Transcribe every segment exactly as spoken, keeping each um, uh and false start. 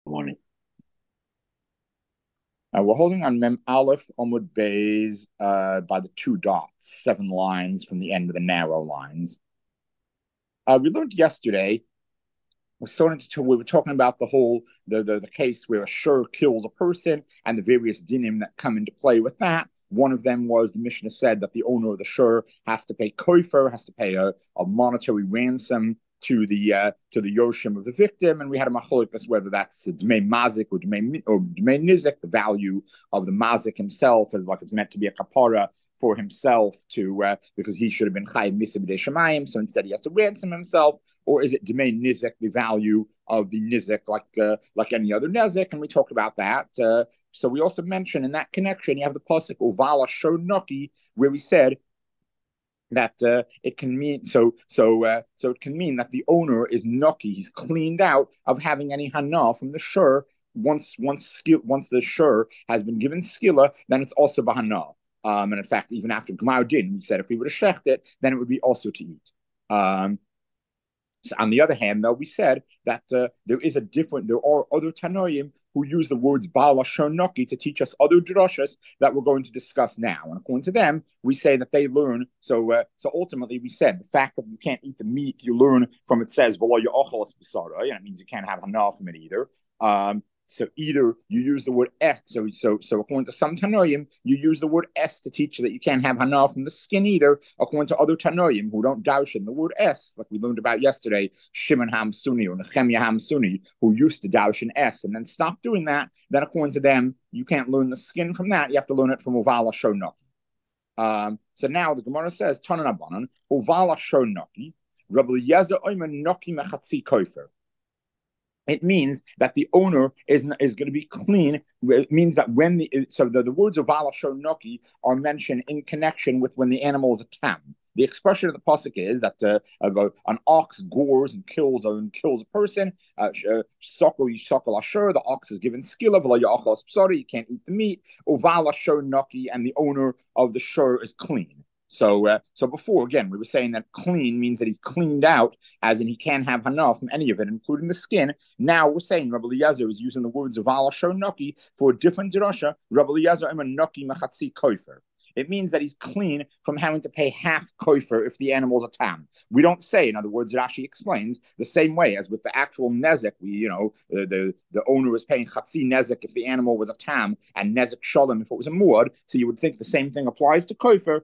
Morning. Uh, we're holding on Mem Aleph Omud Bays uh, by the two dots, seven lines from the end of the narrow lines. Uh, we learned yesterday. We started to. We were talking about the whole the, the the case where a shur kills a person and the various dinim that come into play with that. One of them was the Mishnah said that the owner of the shur has to pay kofer, has to pay a, a monetary ransom to the uh, to the yoshim of the victim, and we had a machlokas whether that's dmei mazik or dmei or dmei nizik, the value of the mazik himself, as like it's meant to be a kapara for himself to uh, because he should have been chayiv misa b'dei shemayim, so instead he has to ransom himself, or is it dmei nizik, the value of the nizik, like uh, like any other nizik? And we talked about that. Uh, so we also mentioned in that connection you have the pasuk uvala shonoki, where we said that uh, it can mean so so uh, so it can mean that the owner is nucky, he's cleaned out of having any hana from the shur. Once once once the shur has been given skilla, then it's also bahana. Um, and in fact, even after Gmar din, we said if we would have shecht it, then it would be also to eat. Um, so on the other hand, though, we said that uh, there is a different, there are other Tanoim who use the words Bala Shonoki to teach us other drashas that we're going to discuss now. And according to them, we say that they learn. So, uh, so ultimately, we said the fact that you can't eat the meat you learn from it says V'lo Yochalas B'sara, and it means you can't have hana from it either. Um, so either you use the word es, so so so according to some Tanoim, you use the word es to teach you that you can't have hana from the skin either. According to other Tanoim who don't doubt in the word es, like we learned about yesterday, Shimon Hamsuni or Nechemia Hamsuni, who used to doubt in es and then stopped doing that. Then according to them, you can't learn the skin from that. You have to learn it from Uvala Shonaki. Um, so now the Gemara says, Tanan Abanan, Uvala Shonaki, Rabbi Yezer Oyman Noki Mechatzi Kofer. It means that the owner is is going to be clean. It means that when the so the, the words of Vala Shonoki are mentioned in connection with when the animal is a tam. The expression of the pasuk is that uh, an ox gores and kills and kills a person. Sokol yishokol asher, the ox is given skilla. V'lo ya'achos psari, you can't eat the meat. Uvala shonoki, and the owner of the shur is clean. So, uh, so before again, we were saying that clean means that he's cleaned out, as in he can't have hana from any of it, including the skin. Now we're saying Rabbi Eliezer is using the words of Ala Shonoki for a different drasha. Rabbi Eliezer Noki Machatzi Kofer. It means that he's clean from having to pay half kofer if the animal's a tam. We don't say, in other words, it actually explains the same way as with the actual nezek. We, you know, the the, the owner is paying chatzi nezek if the animal was a tam, and nezek shalom if it was a muad. So you would think the same thing applies to kofer.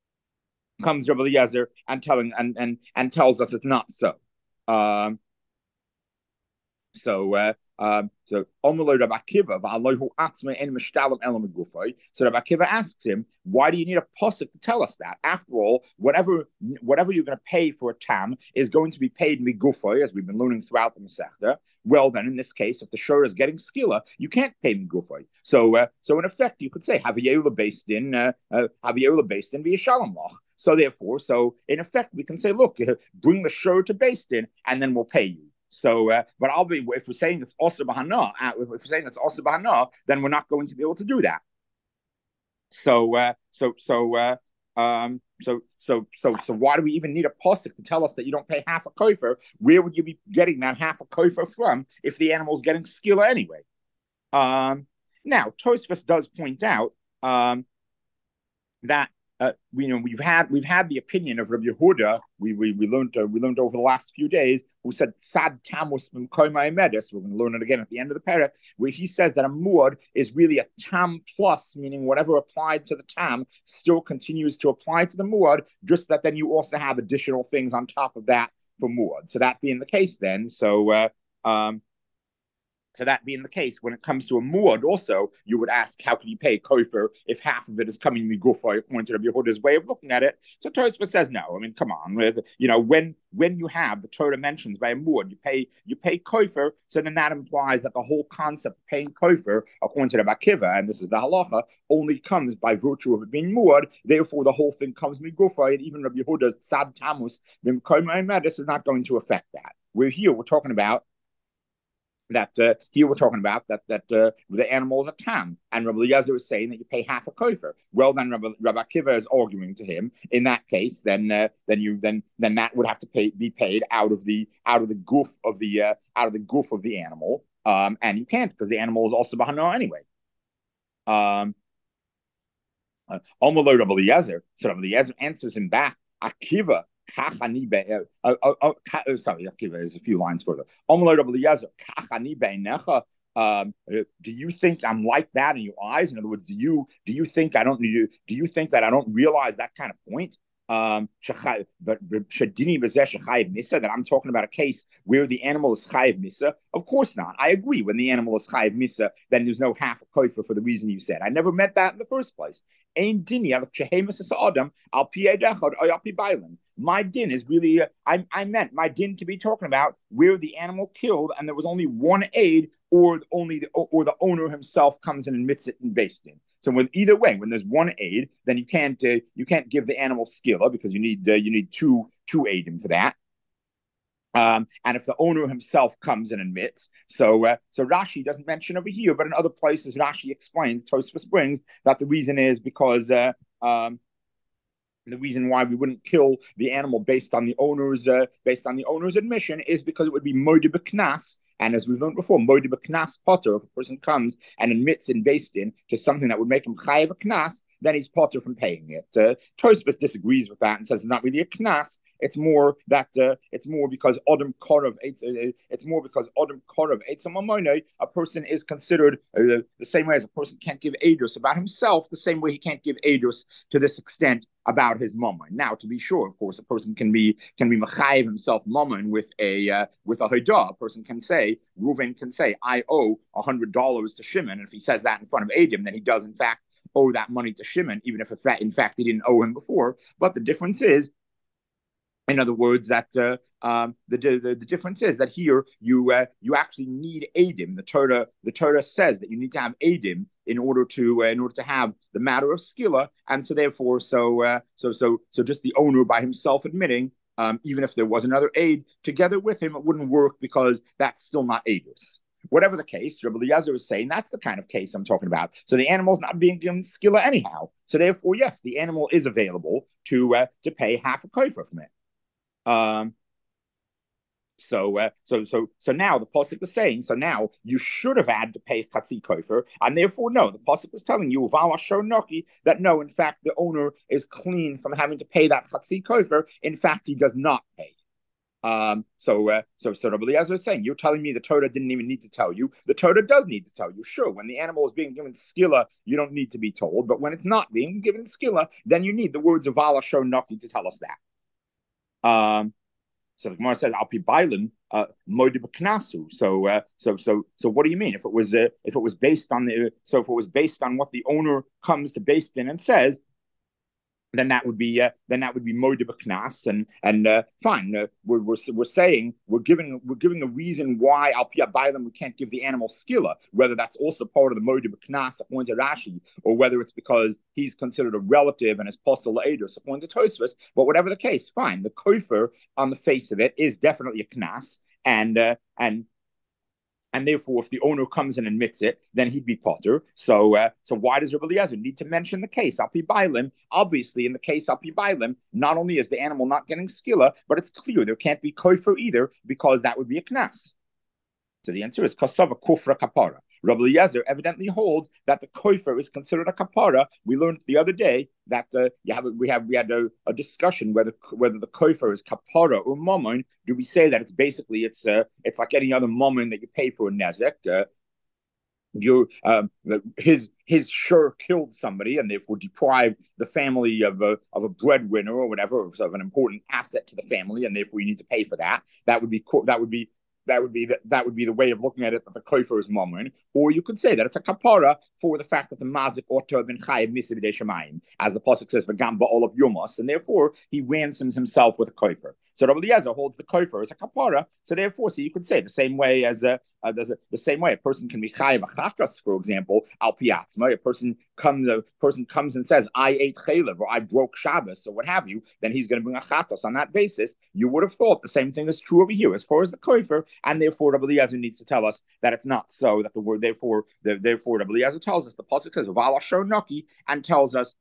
Comes Rabbi Eliezer and telling and and and tells us it's not so. Um, so uh, um, so Omer Rabbi Akiva v'Allohu Atzmei En Mishtalim Elam Gufay. So Rabbi Akiva asks him, why do you need a pasuk to tell us that? After all, whatever whatever you're going to pay for a tam is going to be paid migufay, as we've been learning throughout the Masechta. Well, then in this case, if the shur is getting skilla, you can't pay migufay. So uh, so in effect, you could say Haviyela based in uh, uh, Haviyela based in via Shalom Lach. So therefore, so in effect, we can say, look, uh, bring the shur to based in, and then we'll pay you. So, uh, but I'll be if we're saying it's also bahana, uh, if we're saying it's also bahana, then we're not going to be able to do that. So, uh, so, so, uh, um, so, so, so, so, why do we even need a pasuk to tell us that you don't pay half a kofer? Where would you be getting that half a kofer from if the animal's getting skilla anyway? Um, now, Tosfos does point out um, that uh, we you know we've had we've had the opinion of Rabbi Yehuda. We we we learned uh, we learned over the last few days, who said sad tamus b'mkoymai medis. We're going to learn it again at the end of the parak, where he says that a muad is really a tam plus, meaning whatever applied to the tam still continues to apply to the muad, just that then you also have additional things on top of that for muad. So that being the case, then so. Uh, um, So that being the case, when it comes to a muad, also you would ask, how can you pay kofer if half of it is coming migufa, according to Rabbi Yehuda's way of looking at it? So Tosfos says no. I mean, come on, you know, when when you have the Torah mentions by a muad, you pay you pay kofer. So then that implies that the whole concept of paying kofer, according to Rabbi Akiva, and this is the halacha, only comes by virtue of it being muad. Therefore, the whole thing comes migufa, and even Rabbi Yehuda's tzad tamus this is not going to affect that. We're here, we're talking about that uh, here we're talking about that that uh, the animal is a tam, and Rabbi Eliezer is saying that you pay half a kofer. Well, then Rabbi, Rabbi Akiva is arguing to him. In that case, then uh, then you then then that would have to pay be paid out of the out of the goof of the uh, out of the goof of the animal. Um, and you can't because the animal is also bahana anyway. Um, uh, Omer Rabbi Eliezer. So Rabbi Eliezer answers him back. Akiva. Uh, uh, uh, uh, sorry, Akiva, there's a few lines further. Omer Rabbi Eliezer. Um, uh, do you think I'm like that in your eyes? In other words, do you do you think I don't do you think that I don't realize that kind of point? Um, but that I'm talking about a case where the animal is chayiv misa. Of course not. I agree. When the animal is chayiv misa, then there's no half a koifer for the reason you said. I never meant that in the first place. My din is really, uh, I, I meant my din to be talking about where the animal killed and there was only one aid, or only the, or the owner himself comes and admits it in beis din. So when either way, when there's one aid, then you can't uh, you can't give the animal skilla because you need uh, you need two two aidim for that. Um, and if the owner himself comes and admits, so uh, so Rashi doesn't mention over here, but in other places Rashi explains, Tosfos brings that the reason is because uh, um, the reason why we wouldn't kill the animal based on the owner's uh, based on the owner's admission is because it would be moed b'knas. And as we've learned before, moed b'knas potter. If a person comes and admits in beis din to something that would make him chayav a knas, then he's potter from paying it. Uh, Tosfos disagrees with that and says it's not really a knas. It's more that uh, it's more because Adam Korov, it's, uh, it's more because Adam Korov, a person is considered uh, the same way as a person can't give edus about himself, the same way he can't give edus to this extent about his mammon. Now, to be sure, of course, a person can be can be mechayiv himself mammon with a uh, with a hodah. A person can say, Reuven can say, I owe a hundred dollars to Shimon, and if he says that in front of Adam, then he does in fact owe that money to Shimon, even if in fact he didn't owe him before. But the difference is, in other words, that uh, um, the, the the difference is that here you uh, you actually need edim. The Torah the Torah says that you need to have edim in order to uh, in order to have the matter of skilla, and so therefore so uh, so so so just the owner by himself admitting, um, even if there was another aid together with him, it wouldn't work because that's still not edus. Whatever the case, Rabbi Eliezer is saying that's the kind of case I'm talking about. So the animal's not being given skilla anyhow. So therefore, yes, the animal is available to uh, to pay half a kofer from it. Um, so, uh, so, so, so now the pasuk is saying. So now you should have had to pay chatzi kofer, and therefore no. The pasuk is telling you noki that no, in fact, the owner is clean from having to pay that chatzi kofer. In fact, he does not pay. Um, so, uh, so, so Rabbi Eliezer is saying, you're telling me the Torah didn't even need to tell you. The Torah does need to tell you. Sure, when the animal is being given skilla, you don't need to be told. But when it's not being given skilla, then you need the words of Vala Noki to tell us that. Um, So the Gemara says, "Al pi bailim moed b'knasu." So, uh, so, so, so, what do you mean? If it was, uh, if it was based on the, so if it was based on what the owner comes to beis din and says, then that would be, uh, then that would be moed b'knas, and and uh, fine. Uh, we're, we're we're saying we're giving we're giving a reason why al pi bailim we can't give the animal skilla, whether that's also part of the moed b'knas according to Rashi, or whether it's because he's considered a relative and is postal edus according to Tosfos. But whatever the case, fine. The kofer on the face of it is definitely a knas, and uh, and and therefore, if the owner comes and admits it, then he'd be potter. So, uh, so why does Rabbi Eliezer need to mention the case al pi bailim? Obviously, in the case al pi bailim, not only is the animal not getting skilla, but it's clear there can't be kofer either because that would be a knas. So the answer is kasava kufra kapara. Rabbi Eliezer evidently holds that the kofer is considered a kapara. We learned the other day that uh, you have we have we had a, a discussion whether whether the kofer is kapara or mammon. Do we say that it's basically it's uh, it's like any other mammon that you pay for a nezek? Uh, you um, his his sure killed somebody and therefore deprived the family of a of a breadwinner or whatever of an important asset to the family, and therefore you need to pay for that. That would be that would be that would be the, that would be the way of looking at it, that the kofer is mammon. Or you could say that it's a kapara for the fact that the mazik ought to have been chayiv misa b'dei shemayim, as the pasuk says, v'gam ba'ol of yomos, and therefore he ransoms himself with a kofer. So Rabbi Eliezer holds the kofer as a kapara. So therefore, so you could say the same way as a, uh, a the same way a person can be chayiv a chachras, for example, al piatzma. A person comes a person comes and says, I ate chaylev, or I broke Shabbos, or what have you. Then he's going to bring a chatas on that basis. You would have thought the same thing is true over here as far as the kofer, and therefore Rabbi Eliezer needs to tell us that it's not so. That the word therefore the, therefore Rabbi Eliezer tells us the pasuk says v'ala noki and tells us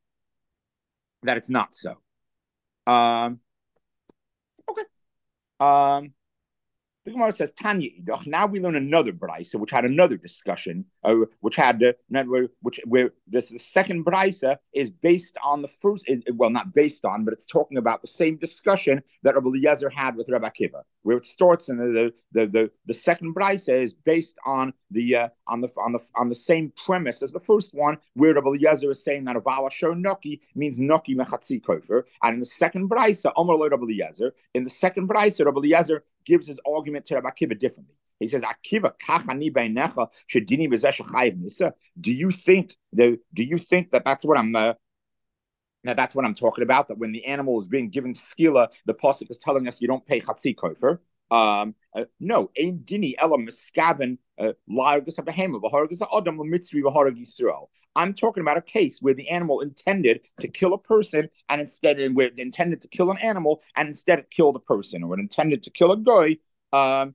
that it's not so. Um, okay. Um, The Gemara says Tanya Idach. Now we learn another brisa, which had another discussion, uh, which had uh, which where this the second brisa is based on the first. Is, well, not based on, but it's talking about the same discussion that Rabbi Eliezer had with Rabbi Akiva, where it starts in the the the, the second brisa is based on the uh, on the on the on the same premise as the first one, where Rabbi Eliezer is saying that Avala Shor Noki means Noki Mechatzi Kofer, and in the second brisa, Amar Lo Rabbi Eliezer, in the second brisa, Rabbi Eliezer gives his argument to Rabbi Akiva differently. He says, "Akiva kachani beinecha shedini b'zeh shechayiv nisa." Do you think that? Do you think that that's what I'm? Uh, now that's what I'm talking about. That when the animal is being given skila, the pasuk is telling us you don't pay chatzi kofer. Um, uh, no, ein dini ela miskaven la'argus habehema v'hargus adam l'mitzri v'harag Yisrael. I'm talking about a case where the animal intended to kill a person and instead it intended to kill an animal and instead it killed a person, or it intended to kill a guy um,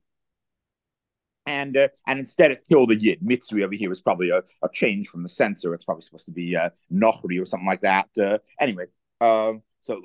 and uh, and instead it killed a yid. Mitzri over here is probably a, a change from the censor. It's probably supposed to be uh, nochri or something like that. Uh, anyway, um, so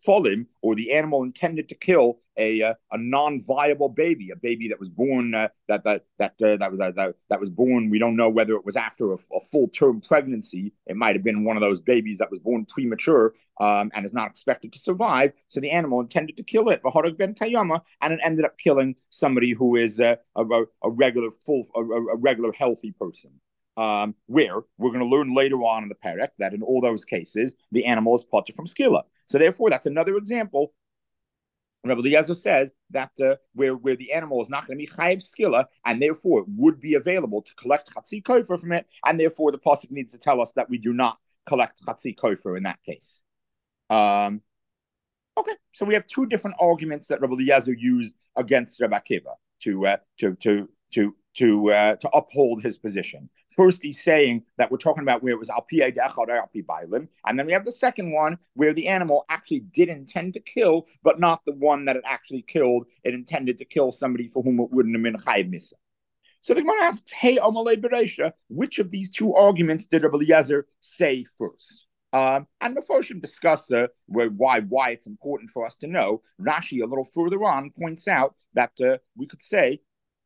or the animal intended to kill a uh, a non-viable baby, a baby that was born uh, that that that, uh, that was uh, that, that was born. We don't know whether it was after a, a full-term pregnancy. It might have been one of those babies that was born premature um, and is not expected to survive. So the animal intended to kill it, ben kayama, and it ended up killing somebody who is uh, a, a regular full a, a regular healthy person. Um, where we're going to learn later on in the parak that in all those cases the animal is potter from skila. So therefore, that's another example. Rabbi Eliezer says that uh, where where the animal is not going to be chayiv skila, and therefore it would be available to collect chatzi kofer from it, and therefore the pasuk needs to tell us that we do not collect chatzi kofer in that case. Um, okay, so we have two different arguments that Rabbi Eliezer used against Rabbi Akiva to uh, to to to to uh, to uphold his position. First, he's saying that we're talking about where it was al pi echad or al pi bailim, and then we have the second one where the animal actually did intend to kill, but not the one that it actually killed. It intended to kill somebody for whom it wouldn't have been chayiv misa. So the Gemara asks, "Hey, Amalei Bereisha, which of these two arguments did Rabbi Eliezer say first?" Um, and before we discuss uh, why why it's important for us to know, Rashi a little further on points out that uh, we could say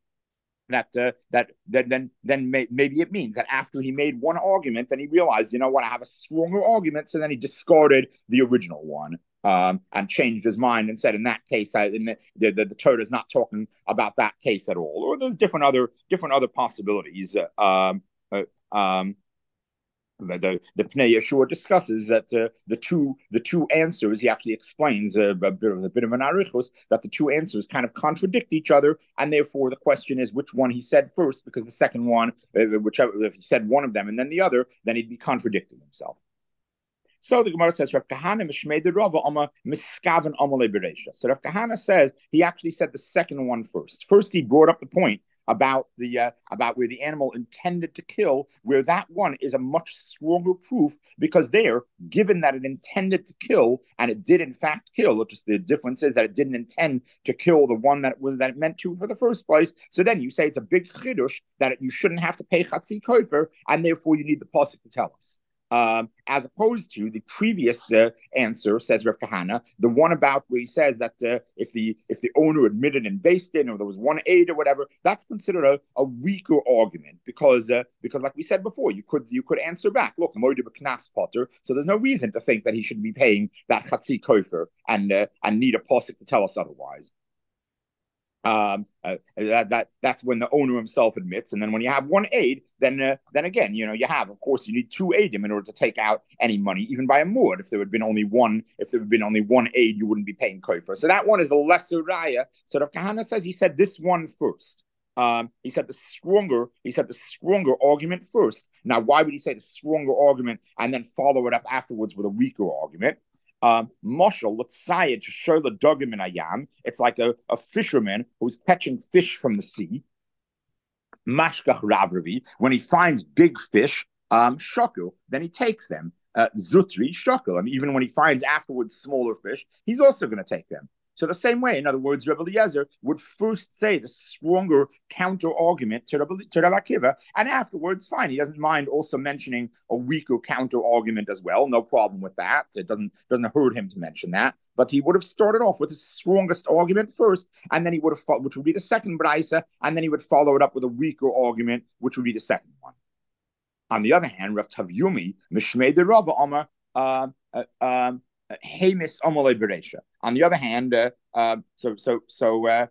that uh, that that then then may, maybe it means that after he made one argument, then he realized, you know what, I have a stronger argument, so then he discarded the original one um, and changed his mind and said, in that case, I, in the, the, the, the Torah is not talking about that case at all, or there's different other different other possibilities. Uh, um, uh, um, The, the, the Pnei Yeshua discusses that uh, the two the two answers, he actually explains uh, a, bit of, a bit of an arichos, that the two answers kind of contradict each other, and therefore the question is which one he said first, because the second one, uh, whichever, if he said one of them and then the other, then he'd be contradicting himself. So the Gemara says, Rav Kahana mishmei the Rava ama miskaven amale bereisha. So Rav Kahana says he actually said the second one first. First, he brought up the point about the uh, about where the animal intended to kill, where that one is a much stronger proof, because there, given that it intended to kill and it did in fact kill, just the difference is that it didn't intend to kill the one that it was that it meant to for the first place. So then you say it's a big chidush that it, you shouldn't have to pay chatzi kofer, and therefore you need the pasuk to tell us. Um, as opposed to the previous uh, answer, says Rav Kahana, the one about where he says that uh, if the if the owner admitted in Beis Din, or there was one aid or whatever, that's considered a, a weaker argument, because uh, because like we said before, you could you could answer back, look, Moed b'Knas Potter, so there's no reason to think that he should be paying that chatzi kofer and uh, and need a pasuk to tell us otherwise. Um, uh, that that that's when the owner himself admits, and then when you have one aid, then uh, then again, you know, you have, of course, you need two aidim in order to take out any money, even by a muad. If there had been only one, if there had been only one aid, you wouldn't be paying kofer. So that one is the lesser raya. So Rav Kahana says he said this one first. Um, he said the stronger, he said the stronger argument first. Now, why would he say the stronger argument and then follow it up afterwards with a weaker argument? Um, Moshel, let's say it to show the dogim in ayam. It's like a, a fisherman who's catching fish from the sea. Mashkach Ravravi, when he finds big fish, um, shokul, then he takes them. Uh, Zutri, shokul, and even when he finds afterwards smaller fish, he's also going to take them. So the same way, in other words, Rebbe Eliezer would first say the stronger counter argument to Rebbe, to Rebbe Akiva, and afterwards, fine, he doesn't mind also mentioning a weaker counter argument as well. No problem with that. It doesn't doesn't hurt him to mention that. But he would have started off with the strongest argument first, and then he would have, which would be the second brisa, and then he would follow it up with a weaker argument, which would be the second one. On the other hand, Rav Tavyumi, Mishmei de Rava Amar, um, uh, um, Hamis Amalei Beresha. On the other hand, uh, uh, so so so. Uh,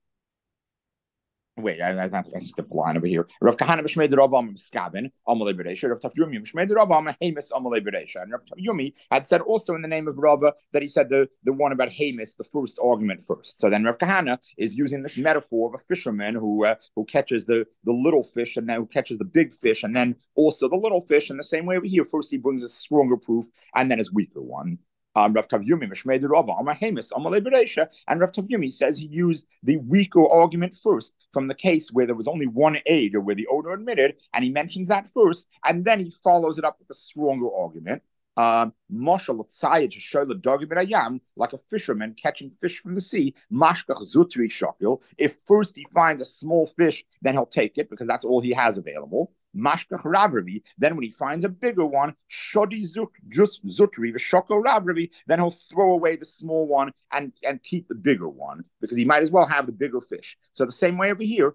Wait, I, I, I skipped a line over here. Rav Kahana Mishmei de Rava Amar Skabin Amalei Beresha. Rav Tavyumi Mishmei de Rava Amar Hamis Amalei Beresha. And Rav Tavyumi had said also in the name of Rava that he said the the one about Hamis, the first argument first. So then Rav Kahana is using this metaphor of a fisherman who uh, who catches the the little fish and then who catches the big fish and then also the little fish in the same way over here. First he brings a stronger proof and then his weaker one. Um, Rav Tavyumi Mishmei de Rava Amar Hamis Amalei Beresha, and Rav Tavyumi says he used the weaker argument first from the case where there was only one aid or where the owner admitted, and he mentions that first, and then he follows it up with a stronger argument. Um, Moshel like a fisherman catching fish from the sea. Mashkach zutri shakil. If first he finds a small fish, then he'll take it because that's all he has available. Mashkach Ravravi, then when he finds a bigger one, Shodi Zutri, Vishoko Ravravi, then he'll throw away the small one and, and keep the bigger one because he might as well have the bigger fish. So the same way over here,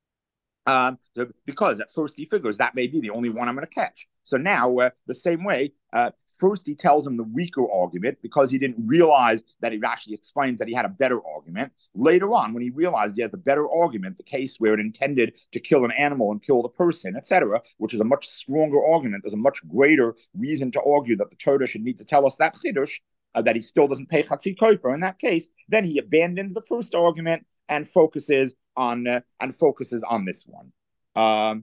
um, so because at first he figures that may be the only one I'm going to catch. So now, uh, the same way, uh, first he tells him the weaker argument because he didn't realize that he actually explained that he had a better argument. Later on, when he realized he has the better argument, the case where it intended to kill an animal and kill the person, et cetera, which is a much stronger argument, there's a much greater reason to argue that the Torah should need to tell us that chiddush, uh, that he still doesn't pay chatzi kofer in that case, then he abandons the first argument and focuses on uh, and focuses on this one. Um,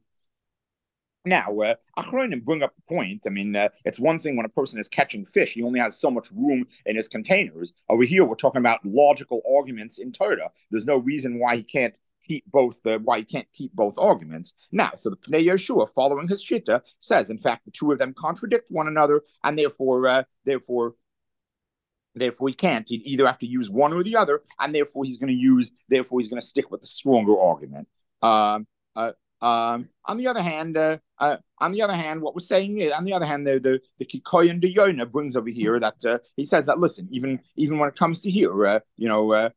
Now, uh, Achronim bring up the point. I mean, uh, it's one thing when a person is catching fish, he only has so much room in his containers. Over here, we're talking about logical arguments in Torah. There's no reason why he can't keep both, uh, why he can't keep both arguments. Now, so the Pnei Yeshua, following his Shitta, says, in fact, the two of them contradict one another, and therefore, uh, therefore, Therefore, he can't. He'd either have to use one or the other, and therefore he's going to use. Therefore, he's going to stick with the stronger argument. Um, uh, um, on the other hand, uh, uh, on the other hand, what we're saying is, on the other hand, the the, the Kikoyan de Yona brings over here that uh, he says that listen, even even when it comes to here, uh, you know. Uh,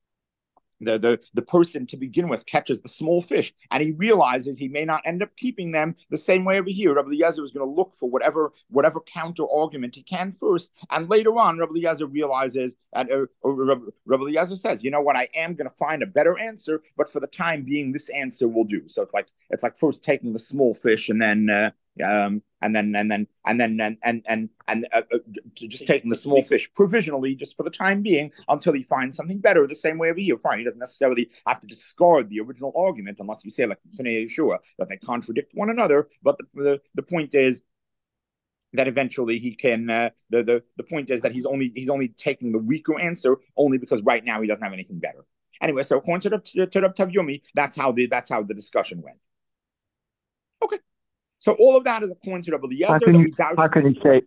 The, the the person to begin with catches the small fish and he realizes he may not end up keeping them the same way over here. Rabbi Eliezer is going to look for whatever whatever counter argument he can first, and later on Rabbi Eliezer realizes and uh, Rabbi, Rabbi Eliezer says, you know what, I am going to find a better answer, but for the time being this answer will do. So it's like it's like first taking the small fish and then uh, um and then and then and then and and and, and uh, uh, just taking the small fish provisionally just for the time being until he finds something better. The same way over here, fine, he doesn't necessarily have to discard the original argument unless you say like Pnei Yeshua that they contradict one another. But the the, the point is that eventually he can. Uh, the the the point is that he's only he's only taking the weaker answer only because right now he doesn't have anything better. Anyway, so according to the to the Tavyumi, that's how the that's how the discussion went. Okay. So all of that is according to Rabbi Eliezer. How can you, how can you say?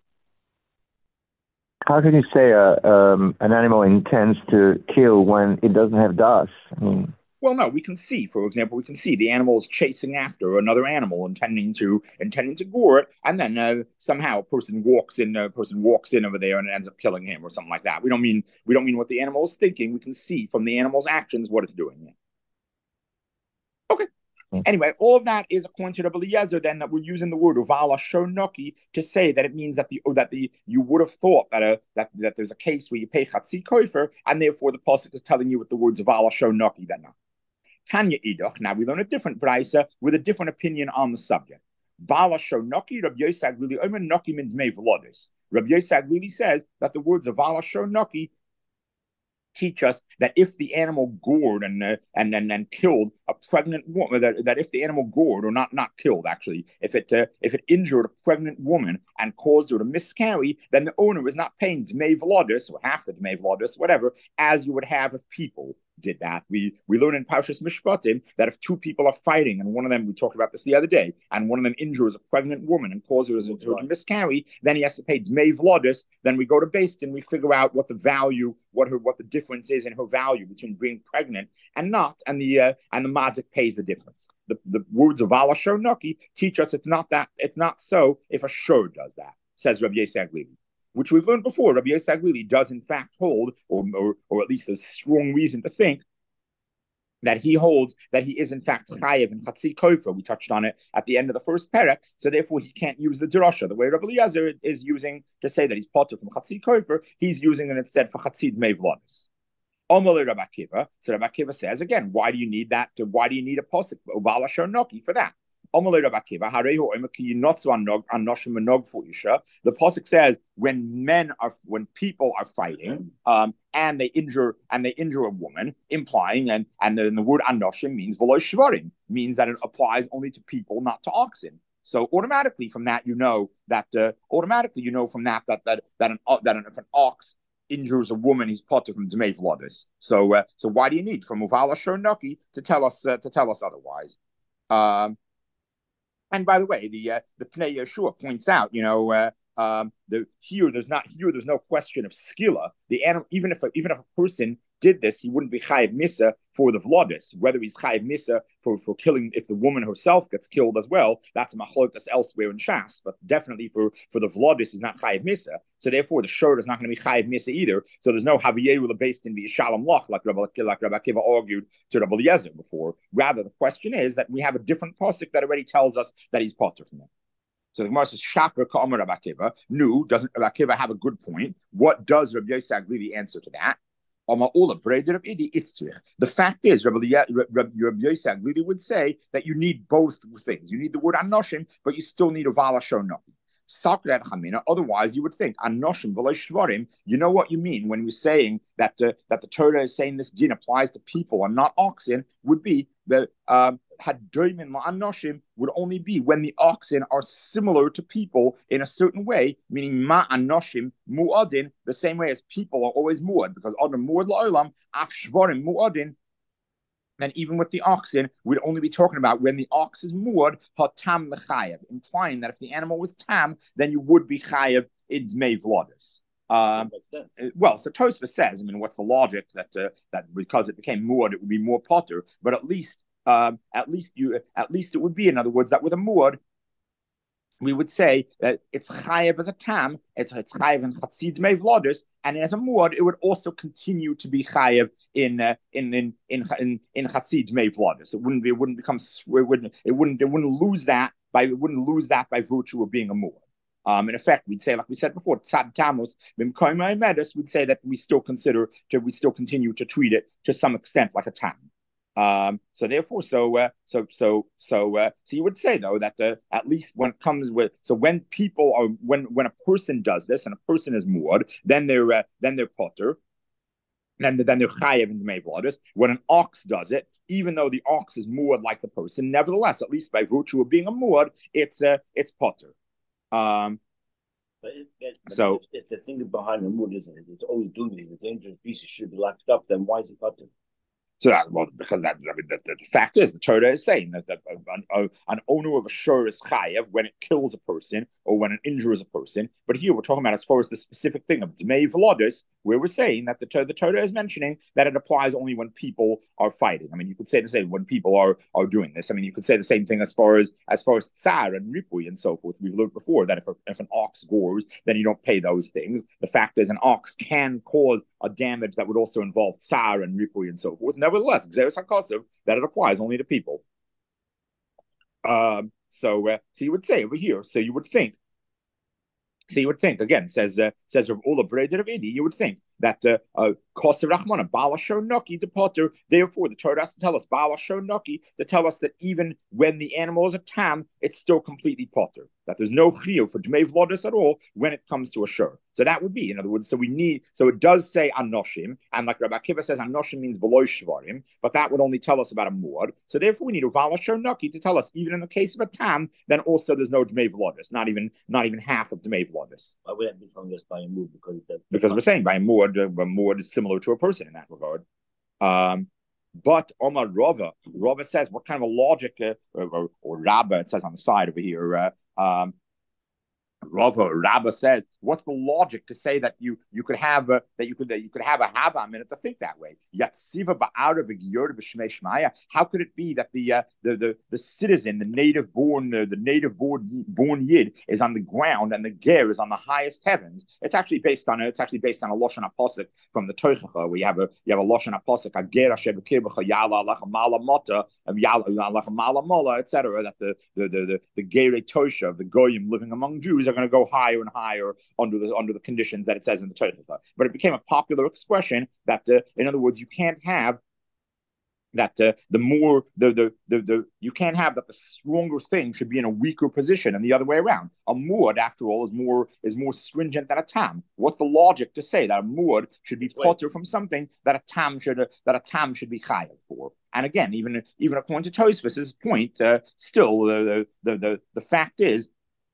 How can you say uh, um, an animal intends to kill when it doesn't have das? I mean, well, no, we can see. For example, we can see the animal is chasing after another animal, intending to intending to gore it, and then uh, somehow a person walks in. A person walks in over there and it ends up killing him or something like that. We don't mean we don't mean what the animal is thinking. We can see from the animal's actions what it's doing. Okay. Anyway, all of that is according to Rabbi Eliezer, then, that we're using the word uvala shonoki to say that it means that the that the you would have thought that a that, that there's a case where you pay chatzi kofer, and therefore the pasuk is telling you with the words uvala shonoki that not. Tanya idach. Now we learn a different brisa with a different opinion on the subject. Bala shonoki. Rabbi Yosef really omer noki min dmei v'lodis. Rabbi Yosef really says that the words uvala shonoki teach us that if the animal gored and uh, and, and and killed a pregnant woman, that, that if the animal gored or not not killed actually, if it uh, if it injured a pregnant woman and caused her to miscarry, then the owner is not paying dmei v'lodis or half the dmei v'lodis, whatever, as you would have of people. did that. We we learn in Parshas Mishpatim that if two people are fighting and one of them, we talked about this the other day, and one of them injures a pregnant woman and causes her to, to miscarry, then he has to pay Dmei Vlodis. Then we go to Beis Din, we figure out what the value, what her, what the difference is in her value between being pregnant and not, and the uh, and the mazik pays the difference. The the words of Ala Shor Noki teach us it's not that it's not so if a shur does that, says Rabbi Yisrael Glili, which we've learned before. Rabbi Yisrael Glili does in fact hold, or, or or at least there's strong reason to think that he holds that he is in fact chayev in chatzi kofer. We touched on it at the end of the first parak, so therefore he can't use the drasha the way Rabbi Eliezer is using to say that he's potter from chatzi kofer. He's using it instead for chatzid mevlonis. Omale Rabbi Akiva. So Rabbi Akiva says again, why do you need that? To, why do you need a posik Bala Shor Noki for that? Omale Rabbi Akiva. Harehu emaki yinotzu anog anoshim anog for isha. The posik says when men are, when people are fighting, um, and they injure and they injure a woman, implying and and the, and the word anoshim means v'lo shvarim, means that it applies only to people, not to oxen. So automatically from that you know that uh, automatically you know from that that that that an that an, if an ox injures a woman, he's potter from Dmei Vlodis. So, uh, so why do you need from Uvala Shor Noki to tell us uh, to tell us otherwise? Um, and by the way, the uh, the Pnei Yeshua points out, you know, uh, um, the here there's not here there's no question of skilla. The animal, even if a, even if a person did this, he wouldn't be chayiv misa for the vlodis. Whether he's chayiv misa for, for killing, if the woman herself gets killed as well, that's a machlokas elsewhere in Shas. But definitely for, for the vlodis, he's not chayiv misa. So therefore, the shor is not going to be chayiv misa either. So there's no haviyerula based in the shalom loch like Rabbi like Rabbi Akiva argued to Rabbi Eliezer before. Rather, the question is that we have a different pasuk that already tells us that he's potter from it. So the Gemara says, "Shaper ka'amar Rabbi Akiva." No, doesn't Rabbi Akiva have a good point? What does Rabbi Yisrael Glili answer to that? The fact is, Rabbi Yisrael Glili would say that you need both things. You need the word anoshim, but you still need a vala shor noki. Otherwise, you would think anoshim v'lo shvarim. You know what you mean when you're saying that the that the Torah is saying this din applies to people and not oxen. Would be the um, hadoimin la'anoshim would only be when the oxen are similar to people in a certain way, meaning ma'anoshim mu'adin, the same way as people are always mu'ad, because adam mu'ad la'olam af shvarim mu'adin. Then even with the oxen, we'd only be talking about when the ox is muad, hatam mechayev, implying that if the animal was tam, then you would be chayev in dmei vlodis. Um, well, so Tosfos says, I mean, what's the logic that uh, that because it became muad, it would be more potter, but at least, um, at least you, at least it would be, in other words, that with a muad, we would say that it's chayev as a tam, it's it's chayev in chatzid mei vlodis, and as a muad, it would also continue to be chayev in uh, in in in in, in chatzid mei vlodis. It wouldn't be, it wouldn't become, it wouldn't it wouldn't it wouldn't lose that by it wouldn't lose that by virtue of being a muad. Um, in effect, we'd say, like we said before, tzad tamus b'mkoim medus, we'd say that we still consider to we still continue to treat it to some extent like a tam. Um, so therefore, so uh, so so so uh, so you would say though that uh, at least when it comes with so when people are when when a person does this and a person is muad, then they're uh, then they're potter, and then they're chayev in the mevladis. When an ox does it, even though the ox is muad like the person, nevertheless, at least by virtue of being a muad, it's uh, it's potter. Um, But, it, it, but so if, if the thing behind the mood, isn't it? It's always doing it. The dangerous pieces should be locked up. Then why is it cut? So that, well, because that, I mean, the, the fact is, the Torah is saying that, that an, an owner of a shur is chayev when it kills a person or when it injures a person. But here we're talking about as far as the specific thing of dmei vlodis, where we're saying that the, the Torah is mentioning that it applies only when people are fighting. I mean, you could say the same when people are are doing this. I mean, you could say the same thing as far as as far as tsar and ripui and so forth. We've learned before that if a, if an ox gores, then you don't pay those things. The fact is, an ox can cause a damage that would also involve tsar and ripui and so forth. Nevertheless, Xeris HaKosev, that it applies only to people. Um, so, uh, so you would say over here, so you would think, so you would think, again, says, uh, says Rav Ula Breder of Idi, you would think that uh, uh, Kosev Rachmana, Bala Shor Noki, the potter, therefore the Torah has to tell us, Bala Shor Noki, to tell us that even when the animal is a tam, it's still completely potter. That there's no chiyuv for dmei vlodis at all when it comes to a shur. So that would be, in other words, so we need, so it does say anoshim, and like Rabbi Akiva says, anoshim means v'lo shvarim, but that would only tell us about a muad. So therefore, we need uvala shor noki to tell us, even in the case of a tam, then also there's no dmei vlodis, not even not even half of dmei vlodis. Why would that be telling us by a mood? Because because we're saying by a muad, uh, a muad is similar to a person in that regard. Um, but Omar Rava, Rava says, what kind of a logic, uh, or, or Rabba, it says on the side over here, uh, um, Rava Rabba says, what's the logic to say that you you could have a, that you could that you could have a hava minute to think that way? Yatsiva ba'ara v'giyor b'shmei shmaya. How could it be that the uh, the the the citizen, the native born, the, the native born born yid is on the ground and the ger is on the highest heavens? It's actually based on a, it's actually based on a lashon haposik from the Tochacha, where you have a you have a lashon haposik ager asher b'kirbecha yala alacha mala mota of yala alacha mala mola, et cetera. That the the the the, the gerei tosha of the goyim living among Jews are going to go higher and higher under the under the conditions that it says in the Torah. But it became a popular expression that, uh, in other words, you can't have that uh, the more the, the the the you can't have that the stronger thing should be in a weaker position and the other way around. A muad, after all, is more is more stringent than a tam. What's the logic to say that a muad should be potter from something that a tam should uh, that a tam should be chayav for? And again, even even according to Tosfos's point, uh, still the, the the the fact is,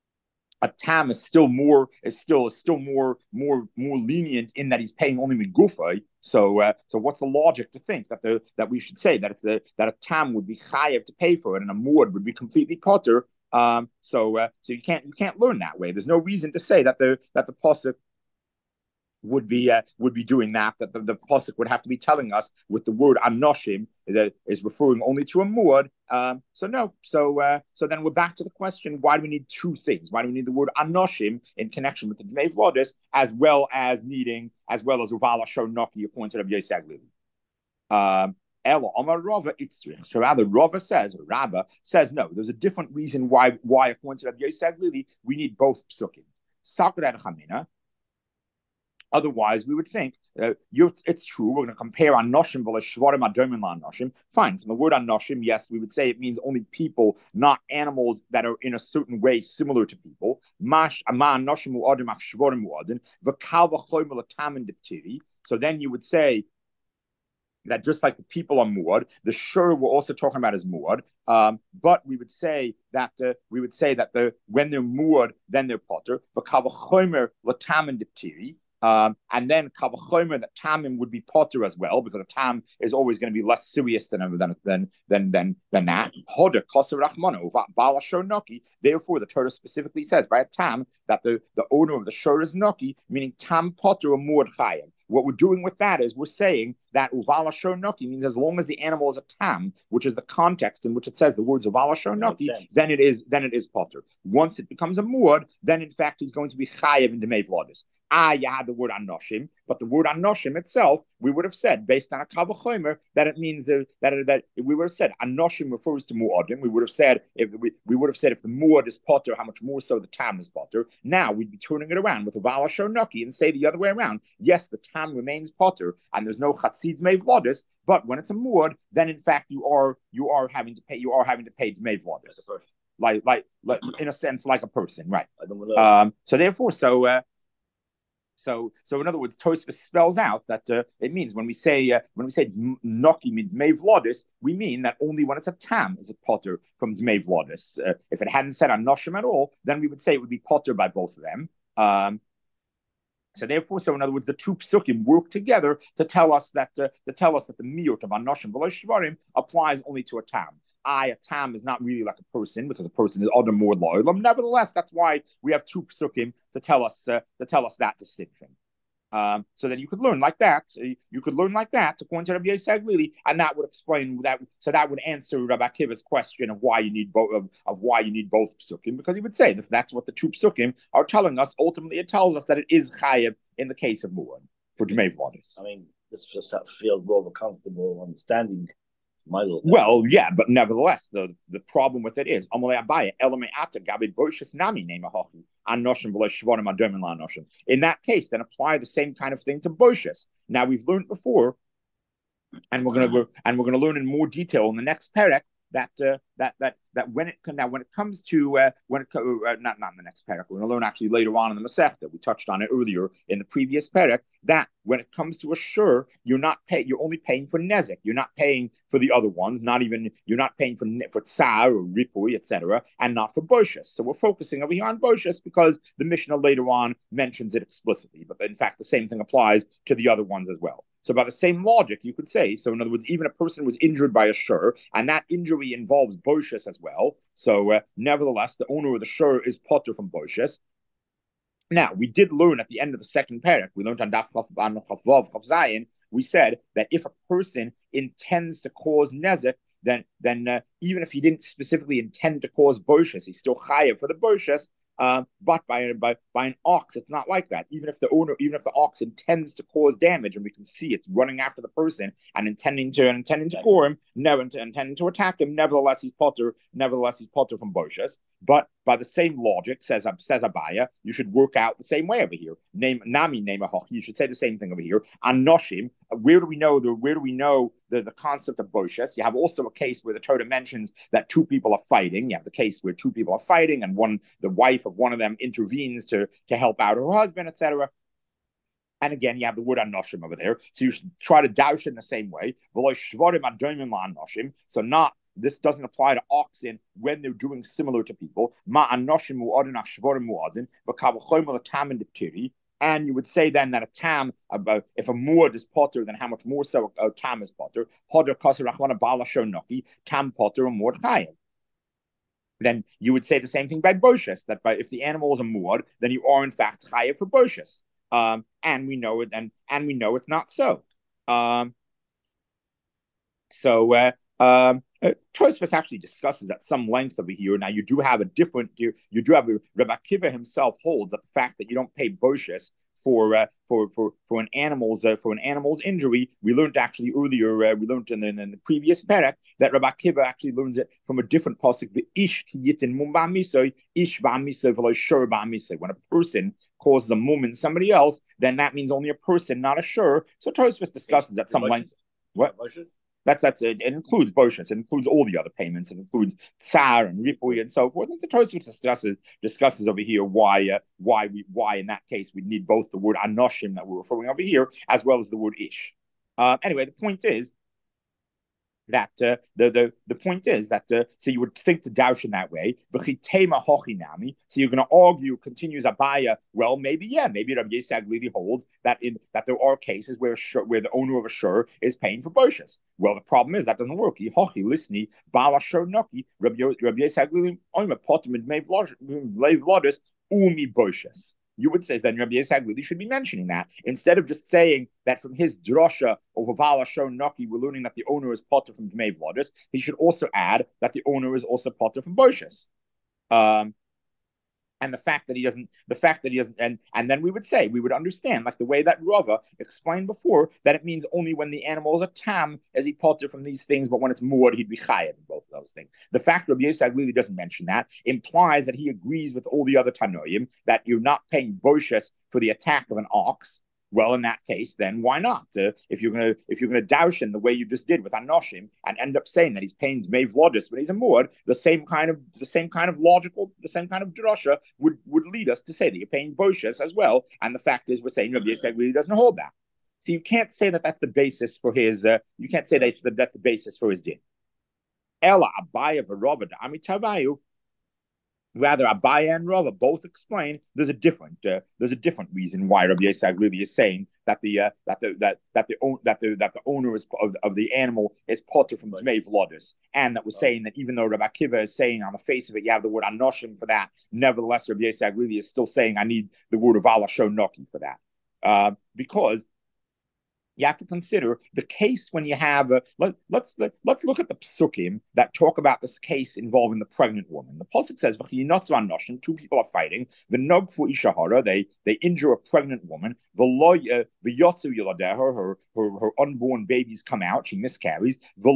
a tam is still more is still is still more more more lenient in that he's paying only migufay. So uh, so what's the logic to think that the that we should say that it's a, that a tam would be chayav to pay for it and a muad would be completely potter? Um, so uh, so you can't you can't learn that way. There's no reason to say that the that the pasuk would be uh, would be doing that. That the, the pasuk would have to be telling us with the word anoshim that is referring only to a muad. Um, so no. So uh, so then we're back to the question: why do we need two things? Why do we need the word anoshim in connection with the Dmei Vlodis, as well as needing as well as uvala shonoki appointed of Yoseg Lili? Um, Ella Omar Rava Itzrich. So rather, Rava says, or Rabba says, no. There's a different reason why why appointed of Yoseg Lili we need both psukim. Sakrat Chamina. Otherwise, we would think uh, it's true. We're going to compare anoshim v'leshvarim adomim la'anoshim. Fine. From the word anoshim, yes, we would say it means only people, not animals that are in a certain way similar to people. Mash ama anoshim u'adim af shvarim u'adim v'kal v'choyim l'tamin diptiri. So then you would say that just like the people are muad, the shur we're also talking about is muad. Um, but we would say that uh, we would say that the when they're muad, then they're potter. V'kal v'choyim l'tamin diptiri. Um, and then kavachomer that tamim would be potter as well, because a tam is always going to be less serious than than than than than, than that. Hoder koser rachmano bala shor noki. Therefore, the Torah specifically says by a tam that the, the owner of the shor is noki, meaning tam potter or muad chayim. What we're doing with that is we're saying that uvala shor noki means as long as the animal is a tam, which is the context in which it says the words uvala shor noki, then it is then it is potter. Once it becomes a muad, then in fact he's going to be chayiv in Dmei Vlodis. Ah, you had the word anoshim, but the word anoshim itself, we would have said, based on a kavachomer, that it means uh, that that we would have said anoshim refers to muadim. We would have said if we, we would have said if the muad is potter, how much more so the tam is potter. Now we'd be turning it around with a vala shonoki and say the other way around. Yes, the tam remains potter, and there's no chatzid dmei vlodis. But when it's a muad, then in fact you are you are having to pay you are having to pay dmei vlodis, like like like in a sense like a person, right? Um, so therefore, so. Uh, So, so in other words, Tosfos spells out that uh, it means when we say uh, when we say noki mid dmei vlodis, we mean that only when it's a tam is it potter from dmei vlodis. Uh, if it hadn't said anoshim at all, then we would say it would be potter by both of them. Um, so therefore, so in other words, the two psukim work together to tell us that uh, to tell us that the miyot of anoshim v'lo shvarim applies only to a tam. I, a tam is not really like a person because a person is other more loyal. Nevertheless, that's why we have two psukim to tell us uh, to tell us that distinction. Um, so then you could learn like that. You could learn like that according to Rabbi Yoseg Lili, and that would explain that. So that would answer Rabbi Akiva's question of why you need both of, of why you need both psukim, because he would say that that's what the two psukim are telling us. Ultimately, it tells us that it is chayev in the case of muad for Dmei Vlodis. I mean, this just feels more of a comfortable understanding. Well, yeah, but nevertheless, the, the problem with it is in that case, then apply the same kind of thing to Boshis. Now we've learned before, and we're gonna and we're gonna learn in more detail in the next parak that uh, that that that when it now when it comes to uh, when it uh, not not in the next parak, we're gonna learn actually later on in the Masechta. We touched on it earlier in the previous parak that when it comes to a shur, you're not pay you're only paying for nezek. You're not paying for the other ones. Not even you're not paying for for tsar or ripui, et cetera, and not for boshas. So we're focusing over here on boshas because the Mishnah later on mentions it explicitly. But in fact, the same thing applies to the other ones as well. So by the same logic, you could say, so in other words, even a person was injured by a shur, and that injury involves boshus as well. So uh, nevertheless, the owner of the shur is potter from boshus. Now, we did learn at the end of the second parak, we learned on Daf Chavav Chav Zayin, we said that if a person intends to cause nezek, then then uh, even if he didn't specifically intend to cause boshus, he's still chayav for the boshus. Um, but by, by by an ox, it's not like that. Even if the owner, even if the ox intends to cause damage, and we can see it's running after the person and intending to and intending to gore him, never intending to attack him, nevertheless he's potter. Nevertheless he's potter from boshus. But by the same logic, says says Abaya, you should work out the same way over here. Name nami name a you should say the same thing over here. Anoshim, where do we know the where do we know the, the concept of boshus? You have also a case where the Torah mentions that two people are fighting. You have the case where two people are fighting, and one the wife of one of them intervenes to to help out her husband, et cetera. And again, you have the word anoshim over there, so you should try to douche in the same way. So not. This doesn't apply to oxen when they're doing similar to people. And you would say then that a tam, about if a muad is potter, then how much more so a tam is potter? Tam potter or muad chayav. Then you would say the same thing by boshus, that by if the animal is a muad, then you are in fact chayav for boshus. Um, and we know it, and and we know it's not so. Um, so. Uh, Um, uh, Tosfos actually discusses at some length over here. Now you do have a different. You, you do have a, Rabbi Akiva himself holds that the fact that you don't pay boshus for uh, for for for an animal's uh, for an animal's injury. We learned actually earlier. Uh, we learned in, in, in the previous parak that Rabbi Akiva actually learns it from a different pasuk. The ish kiyitin mum ba'misoi ish ba'misoi v'lo shur ba'misoi. When a person causes a mum in somebody else, then that means only a person, not a shur. So Tosfos discusses at some length. What? That's that's it. It includes boshus. It includes all the other payments. It includes tsar and ripui and so forth. And the Tosfos discusses discusses over here why uh, why we why in that case we need both the word anoshim that we're referring over here as well as the word ish. Uh, anyway, the point is that uh, the the the point is that uh, so you would think to douche in that way. So you're going to argue, continues Abaya. Well, maybe yeah, maybe Rabbi Yisrael Glili holds that in that there are cases where shur, where the owner of a shur is paying for boshus. Well, the problem is that doesn't work. Hochi lisni bala shur noki Rabbi Yisrael Glili oima potamid meiv lodus umi boshus. You would say then Rabbi Yisrael Glili should be mentioning that instead of just saying that from his drasha of Avala Shon Naki, we're learning that the owner is potter from Dmei Vlodis. He should also add that the owner is also potter from boshus. Um, and the fact that he doesn't, the fact that he doesn't, and and then we would say we would understand like the way that Rava explained before that it means only when the animal is a tam is he potter from these things, but when it's muad he'd be chayav in both of those things. The fact that Rabbi Yisrael really doesn't mention that implies that he agrees with all the other Tanoim that you're not paying boshus for the attack of an ox. Well, in that case, then why not? Uh, if you're gonna if you're gonna douche him the way you just did with Anoshim and end up saying that he's paying Dmei Vlodis when he's a muad, the same kind of the same kind of logical, the same kind of drasha would would lead us to say that you're paying boshus as well. And the fact is, we're saying Rabbi Yisrael really doesn't hold that. So you can't say that that's the basis for his. Uh, you can't say that's the, that's the basis for his din. Ella Abaya v'Rava Ami Tavayu. Rather, Abaya and Rava both explain there's a different uh, there's a different reason why Rabbi Yisrael really is saying that the uh, that the that that the that the that the owner is of, of the animal is potter from Dmei Vlodis, and that we're saying that even though Rabbi Akiva is saying on the face of it you have the word Anoshim for that, nevertheless Rabbi Yisrael really is still saying I need the word of Allah Shonoki for that, uh, because you have to consider the case when you have a, let, let's let, let's look at the psukim that talk about this case involving the pregnant woman. The pasuk says, two people are fighting. The nogfu ishahara, they they injure a pregnant woman. The her, her her her unborn babies come out. She miscarries.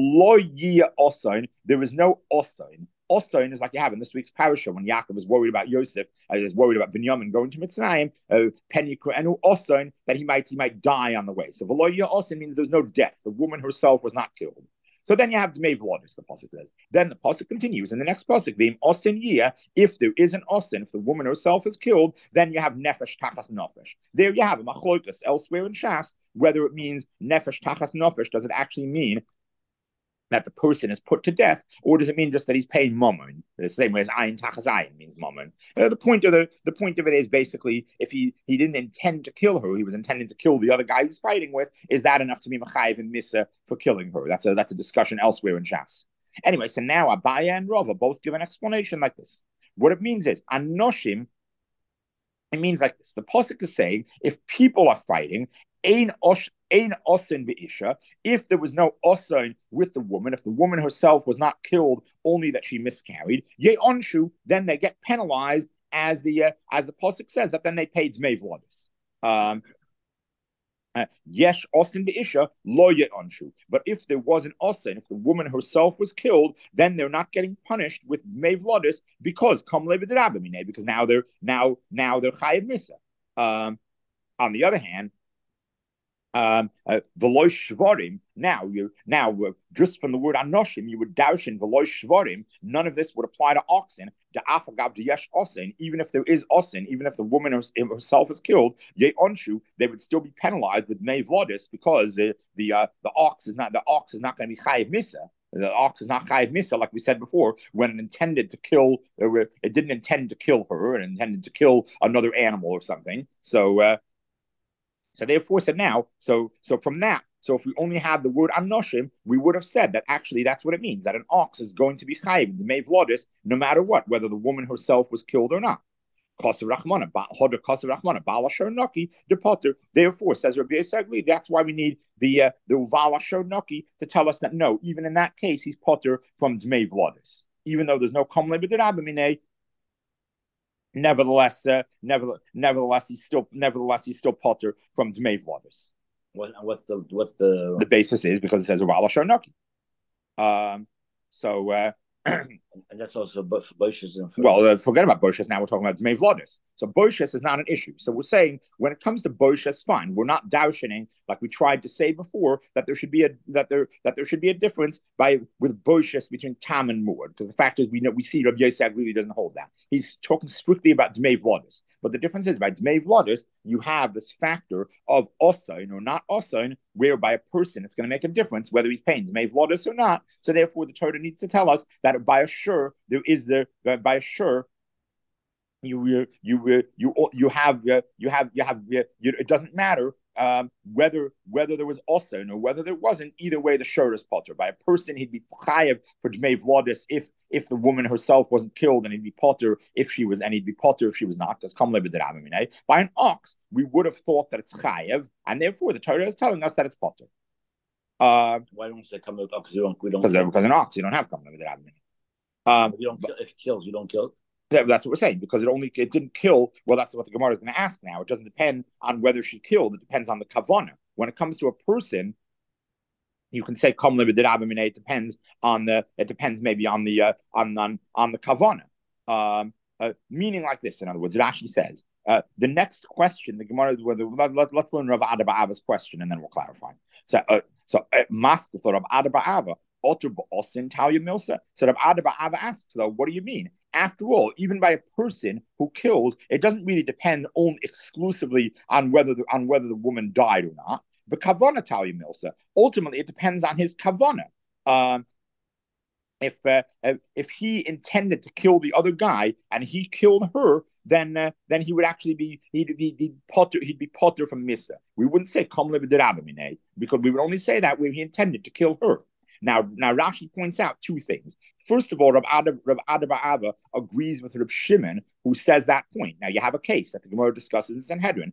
The there is no osain. Osain is like you have in this week's parasha when Yaakov is worried about Yosef, uh, is worried about Binyamin going to Mitzrayim, uh, and Osain that he might he might die on the way. So Veloya Osain means there's no death. The woman herself was not killed. So then you have Dmei Vlodis, the pasuk says. Then the pasuk continues in the next pasuk, V'im Osin Yia. If there is an Osin, if the woman herself is killed, then you have Nefesh Tachas Nefesh. There you have a machlokas elsewhere in Shas, whether it means Nefesh Tachas Nefesh, does it actually mean that the person is put to death, or does it mean just that he's paying mammon? The same way as ayin tachas ayin means mammon. Uh, the point of the the point of it is basically if he he didn't intend to kill her, he was intending to kill the other guy he's fighting with. Is that enough to be mechayiv and misa for killing her? That's a that's a discussion elsewhere in Shas. Anyway, so now Abaya and Rava both give an explanation like this. What it means is anoshim. It means like this. The pasuk is saying if people are fighting, ein osh ein osin be'isha. If there was no osin with the woman, if the woman herself was not killed, only that she miscarried, ye onshu, then they get penalized as the uh, as the pasuk says that then they pay dmei vladis. Um, Yesh osin be'isha lo ye onshu. But if there was an osin, if the woman herself was killed, then they're not getting punished with dmei vladis because kam levidrabamine, because now they're now now they're chayiv misa. Um, on the other hand, um, uh, veloy shvarim. Now you now uh, just from the word anoshim, you would daushin veloy shvarim. None of this would apply to oxen. The afagav yesh osin. Even if there is osin, even if the woman herself is killed, ye onshu, they would still be penalized with mei vladis because uh, the uh, the ox is not the ox is not going to be chayiv misa. The ox is not chayiv misa, like we said before, when it intended to kill, it didn't intend to kill her, it intended to kill another animal or something. So. Uh, So therefore, said now, so so from that, so if we only had the word anoshim, we would have said that actually that's what it means, that an ox is going to be chayiv, the mei vladis, no matter what, whether the woman herself was killed or not. Therefore, says Rabbi Yisrael, that's why we need the uh, the uval asher naki to tell us that no, even in that case, he's potter from dmei vladis, even though there's no kamle b'derabamine. Nevertheless, uh, nevertheless, nevertheless, he's still, nevertheless, he's still potter from dmei vladis. What, what's the what's the the basis is because it says uval asher naki. Um, so. Uh, and that's also boishes. Well, uh, forget about boishes. Now we're talking about dmei vladis. So boishes is not an issue. So we're saying when it comes to boishes, fine. We're not daushening like we tried to say before that there should be a that there that there should be a difference by with boishes between tam and mur. Because the fact is we know we see Rabbi Yosef really doesn't hold that. He's talking strictly about dmei vladis. But the difference is by dmei vladis you have this factor of osain or not osain, whereby a person it's going to make a difference whether he's paying dmei vladis or not. So therefore the Torah needs to tell us that by a sure there is there by a sure you you you you you have you have you have you, it doesn't matter um, whether whether there was osin or whether there wasn't. Either way, the shur is potter. By a person, he'd be chayev for dmei vladis if if the woman herself wasn't killed, and he'd be potter if she was, and he'd be potter if she was not. Because by an ox, we would have thought that it's chayev, and therefore the Torah is telling us that it's potter. Uh, Why don't we say come because we don't we don't because because an ox you don't have come um, you don't but, if it kills you don't kill. Yeah, that's what we're saying because it only it didn't kill. Well, that's what the Gemara is going to ask now. It doesn't depend on whether she killed. It depends on the kavana. When it comes to a person, you can say kam le'b'derabamine. It depends on the. It depends maybe on the uh, on on on the kavana. Um, uh, meaning like this. In other words, it actually says uh, the next question. The Gemara. Whether let, let, let's learn Rav Ada Ba'ava's question and then we'll clarify. So uh, so mask uh, Rav Ada Ba'ava. Alter ba'osin talya milsa. So Rav Ada Ba'ava asks though, what do you mean? After all, even by a person who kills, it doesn't really depend on exclusively on whether the, on whether the woman died or not. But kavana talya milsa. Ultimately, it depends on his kavana. Um, if uh, if he intended to kill the other guy and he killed her, then uh, then he would actually be he'd be he'd potter he'd be potter from misa. We wouldn't say kam le'b'derabamine because we would only say that where he intended to kill her. Now, now Rashi points out two things. First of all, Rav Ada, Rav Ada Ba'ava agrees with Reb Shimon, who says that point. Now, you have a case that the Gemara discusses in Sanhedrin.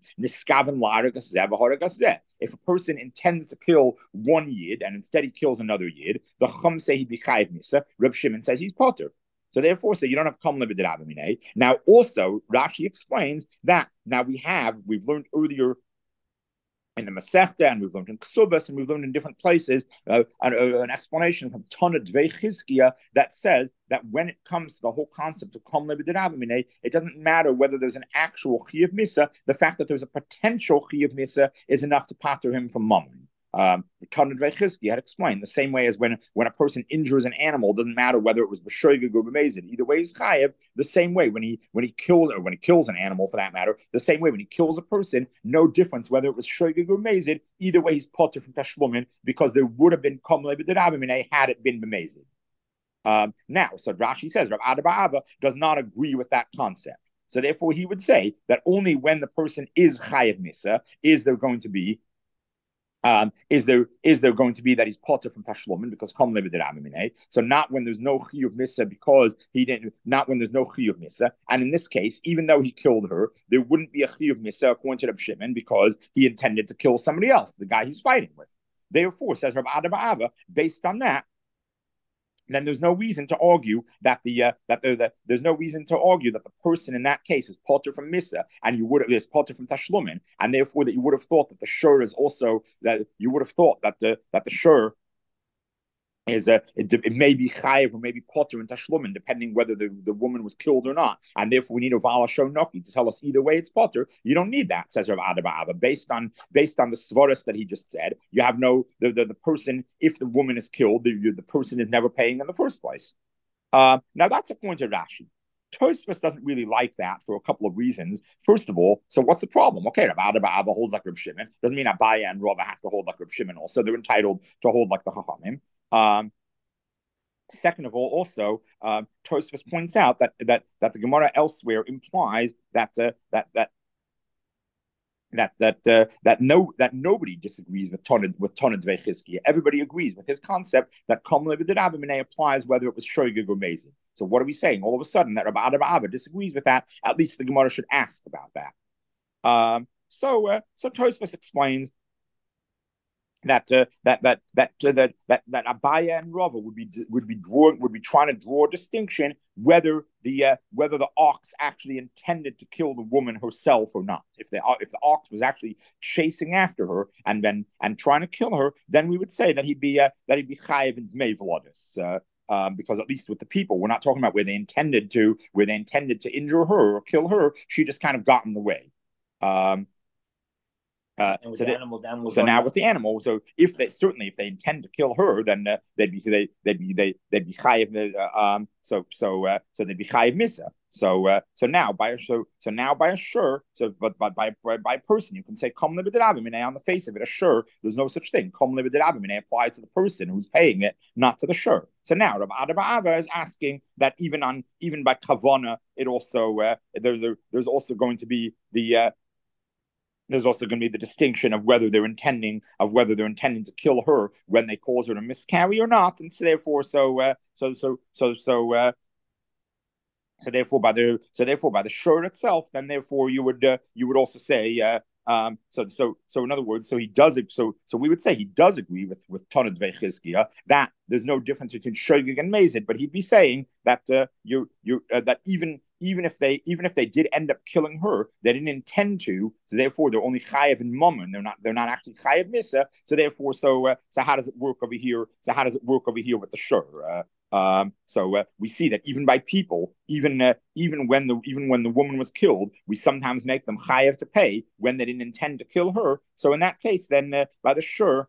If a person intends to kill one yid and instead he kills another yid, the Chum say he'd be chayiv misa. Reb Shimon says he's potter. So therefore, so you don't have kam le'b'derabamine. Now, also, Rashi explains that now we have, we've learned earlier in the Masechta, and we've learned in Ksubas, and we've learned in different places uh, an, uh, an explanation from Tana Dvei Chizkiya that says that when it comes to the whole concept of Kam Le'B'derabamine, it doesn't matter whether there's an actual Chiyuv Misa. The fact that there's a potential Chiyuv Misa is enough to pater him from Mammon. Um, He had explained the same way as when when a person injures an animal, it doesn't matter whether it was b'shoigeg or b'mezid. Either way, he's chayev. The same way when he when he kills or when he kills an animal, for that matter, the same way when he kills a person, no difference whether it was shoigeg or b'mezid. Either way, he's potter from tashlumin because there would have been kom lebedinabimine had it been b'mezid. Um, now, so Rashi says Rav Ada bar Abba does not agree with that concept. So therefore, he would say that only when the person is chayev misa is there going to be Um, is there is there going to be that he's potter from tashlumin because kom levidirabimine? So not when there's no chiyuv misa because he didn't. Not when there's no chiyuv misa. And in this case, even though he killed her, there wouldn't be a chiyuv misa according to Reb Shimon because he intended to kill somebody else, the guy he's fighting with. Therefore, says Rav Ada bar Abba, based on that, then there's no reason to argue that the uh, that the, the there's no reason to argue that the person in that case is potter from misa, and you would have is potter from tashlumin, and therefore that you would have thought that the shur is also that you would have thought that the that the shur is a it, it may be chayiv or maybe potter and tashlumin depending whether the, the woman was killed or not, and therefore we need a vala shonoki to tell us either way it's potter. You don't need that, says Rav Ada bar Abba. Based on based on the svaras that he just said, you have no the, the, the person if the woman is killed, the, the person is never paying in the first place. Uh, now that's according to Rashi. Tosfos doesn't really like that for a couple of reasons. First of all, so what's the problem? Okay, Rav Ada bar Abba holds like Reb Shimon. Doesn't mean Abaye and Rava have to hold like Reb Shimon also. They're entitled to hold like the Chachamim. Um, second of all, also, uh, Tosfos points out that that that the Gemara elsewhere implies that uh, that that that that uh, that no that nobody disagrees with Tonad with Tonad Vechizkiya. Everybody agrees with his concept that Kom Levidirabimine applies whether it was Shoigeg or Mezid. So what are we saying? All of a sudden, that Rav Ada bar Abba disagrees with that. At least the Gemara should ask about that. Um, so uh, so Tosfos explains that uh, that that that uh, that that that Abaye and Rava would be would be drawing would be trying to draw a distinction whether the uh, whether the ox actually intended to kill the woman herself or not. If the if the ox was actually chasing after her and then and trying to kill her, then we would say that he'd be uh, that he'd be chayiv in dmei v'ladis. Uh, um, because at least with the people, we're not talking about where they intended to where they intended to injure her or kill her. She just kind of got in the way. Um, Uh, so, the animals, animals so now with the animal, so if they certainly if they intend to kill her, then uh, they'd be they they'd be they they'd be chayiv. Uh, um, so so uh, so they'd be chayiv misa. So uh, so now by a so so now by a sure. So but but by by, by a person you can say kom levidirabimine on the face of it. A sure, there's no such thing. Kom levidirabimine applies to the person who's paying it, not to the sure. So now Rav Ada bar Abba is asking that even on even by kavana, it also uh, there, there there's also going to be the uh, there's also going to be the distinction of whether they're intending of whether they're intending to kill her when they cause her to miscarry or not, and so therefore, so uh, so so so so uh, so therefore by the so therefore by the shur itself, then therefore you would uh, you would also say uh, um, so so so in other words, so he does so so we would say he does agree with with Tonad Vechizkiya that there's no difference between shoigeg and mezid, but he'd be saying that uh, you you uh, that even. Even if they, even if they did end up killing her, they didn't intend to. So therefore, they're only chayev in mammon. They're not. They're not actually chayev misa. So therefore, so uh, so how does it work over here? So how does it work over here with the shur? Uh, um, so uh, we see that even by people, even uh, even when the even when the woman was killed, we sometimes make them chayev to pay when they didn't intend to kill her. So in that case, then uh, by the shur.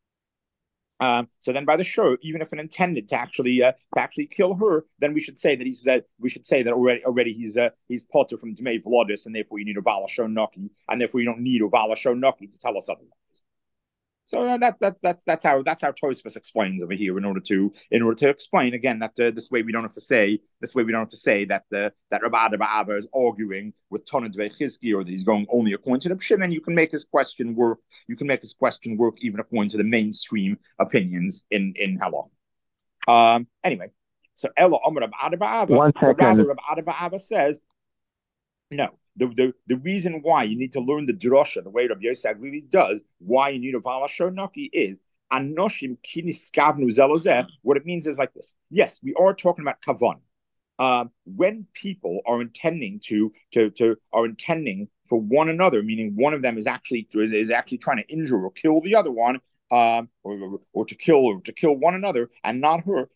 Um, so then, by the shur, even if it intended to actually uh, to actually kill her, then we should say that he's that we should say that already already he's uh, he's potter from dmei v'ladis, and therefore you need a vala shonoki, and therefore you don't need a vala shonoki to tell us otherwise. So uh, that that's that's that's how that's how Tosfos explains over here in order to in order to explain again that uh, this way we don't have to say this way we don't have to say that the uh, that Rav Ada bar Abba is arguing with Tonad Vechizkiya or that he's going only according to the Shimon. You can make his question work. You can make his question work even according to the mainstream opinions in in halach. Um. Anyway, so Ella Amar Rav Ada bar Abba. One second. So rather, Rav Ada bar Abba says no. The, the the reason why you need to learn the drasha the way Rabbi Yosef really does, why you need a vala shonaki is anoshim kiniskavnu zelozeh. What it means is like this. Yes, we are talking about kavan. Um, when people are intending to to to are intending for one another, meaning one of them is actually is, is actually trying to injure or kill the other one, um, or or to kill or to kill one another and not her.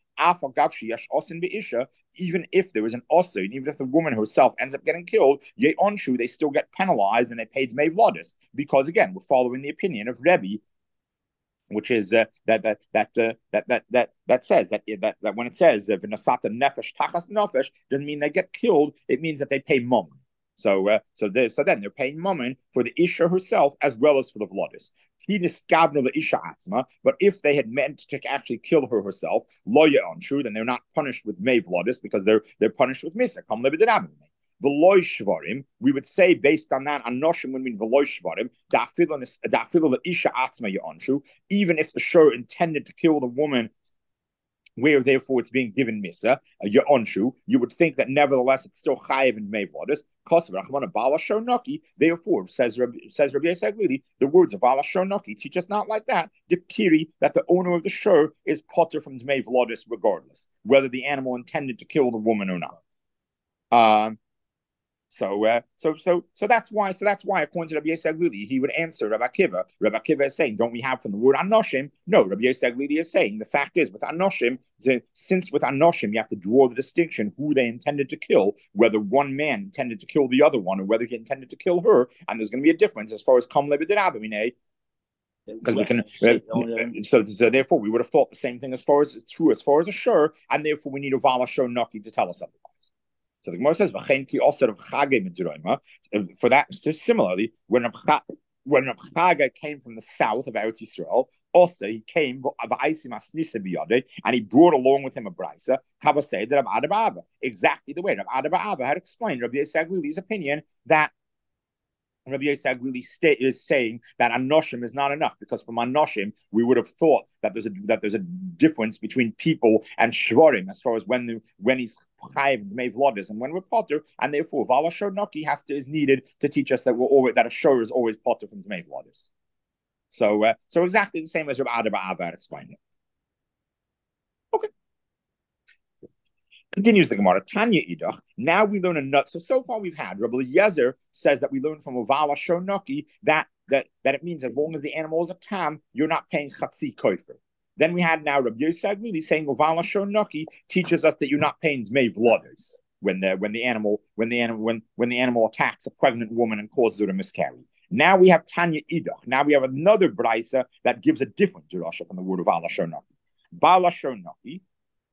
Even if there was an osir, even if the woman herself ends up getting killed, ye onshu, they still get penalized and they paid dmei v'ladis because again we're following the opinion of Rebbe which is uh, that that that, uh, that that that that says that that that when it says v'nasata nefesh tachas nefesh doesn't mean they get killed. It means that they pay mammon. So uh, so they, so then they're paying mammon for the isha herself as well as for the vladis. But if they had meant to actually kill her herself, lo ye'onshu, then they're not punished with may vladis because they're they're punished with misa. Come lebedinabim. V'loy shvarim, we would say based on that, anoshim would mean v'loy shvarim, da'afilu isha atzma ye'onshu, even if the shur intended to kill the woman, where therefore it's being given misa, uh, ye'onshu, you would think that nevertheless it's still chayiv and mevladis. Therefore, says Rabbi, says Rabbi Yisrael, the words of Allah Shonaki teach us not like that. Diktiri, that the owner of the shur is potter from Dmei Vladis regardless, whether the animal intended to kill the woman or not. Um, So, uh, so, so, so that's why. So that's why, according to Rabbi Yisrael, he would answer Rabbi Akiva. Rabbi Akiva is saying, "Don't we have from the word anoshim?" No, Rabbi Yisrael is saying the fact is with anoshim, since with anoshim you have to draw the distinction who they intended to kill, whether one man intended to kill the other one or whether he intended to kill her, and there's going to be a difference as far as kam lebedinabimine. Because we can, uh, so, so therefore we would have thought the same thing as far as it's true as far as a sure, and therefore we need a vala shonaki to tell us otherwise. So the Gemara says, for that, so similarly, when Reb when Reb Chaga came from the south of Eretz Yisrael, also he came and he brought along with him a brisa, exactly the way Reb Ada Ba'ava had explained Rabbi Yisrael's opinion that Rabbi Yisrael really is saying that anoshim is not enough, because from anoshim we would have thought that there's a that there's a difference between people and shvarim as far as when the when he's chayiv mevladis and when we're potter, and therefore vala shornoki has to is needed to teach us that we're always that a shor is always potter from mevladis. So uh, so exactly the same as Rabbi Ada Ba'ava explained it. Okay. Continues the Gemara. Tanya idach. Now we learn a nut. So so far we've had Rabbi Yezer says that we learn from Uvala Shonoki that that that it means as long as the animal is a tam, you're not paying chatzi koifer. Then we had now Rabbi Yosef really saying Uvala Shonoki teaches us that you're not paying dmei vlodas when the when the animal when the animal when when the animal attacks a pregnant woman and causes her to miscarry. Now we have Tanya idach. Now we have another brisa that gives a different drasha from the word of Uvala Shonoki. Bala Shonoki.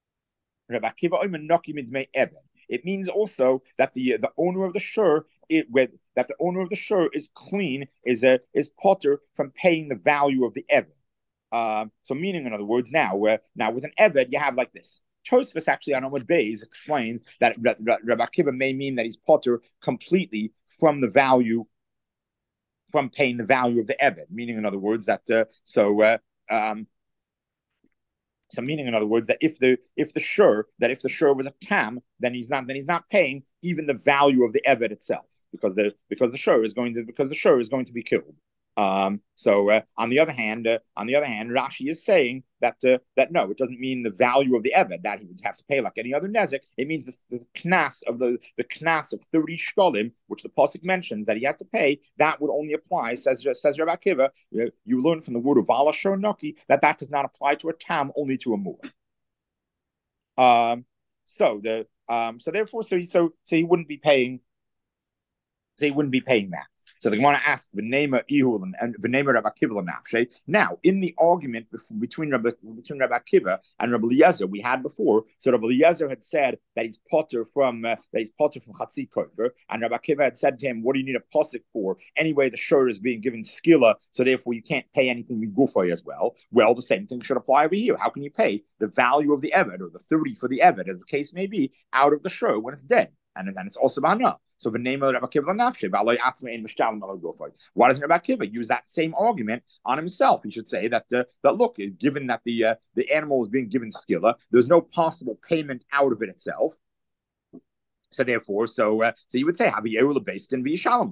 It means also that the the owner of the shur, it with that the owner of the shur is clean, is a is potter from paying the value of the eved. Uh, so, meaning, in other words, now uh, now with an eved you have like this. Tosfos actually on Amud Beis explains that Rabbi Akiva may mean that he's potter completely from the value, from paying the value of the eved. Meaning, in other words, that uh, so. Uh, um, So meaning, in other words, that if the if the shur that if the shur was a tam, then he's not then he's not paying even the value of the eved itself, because the because the shur is going to because the shur is going to be killed. Um, so uh, on the other hand, uh, on the other hand, Rashi is saying that uh, that no, it doesn't mean the value of the eved that he would have to pay like any other nezek. It means the, the knas of the the knas of thirty shkolim, which the pasuk mentions that he has to pay. That would only apply, says says Rabbi Akiva. You, you learn from the word of Vala Shornoki that that does not apply to a tam, only to a mur. Um, so the um, so therefore, so so so he wouldn't be paying. So he wouldn't be paying that. So they want to ask V'nema Ihul and V'nema Rabbi Akiva Nafshe. Now, in the argument between Rabbi between Rabbi Akiva and Rabbi Eliezer we had before, so Rabbi Eliezer had said that he's potter from uh, that he's potter from Chatzi Kofer, and Rabbi Akiva had said to him, "What do you need a posik for? Anyway, the shur is being given skilla, so therefore you can't pay anything with gufay as well." Well, the same thing should apply over here. How can you pay the value of the eved or the thirty for the eved, as the case may be, out of the shur when it's dead? And then it's also bana. So the name of Rabbi Akiva Nafshe, why doesn't Rabbi Akiva use that same argument on himself? He should say that uh, that look, given that the uh, the animal is being given skilla, there's no possible payment out of it itself. So therefore, so uh, so you would say Haviyeh based in V'yishalom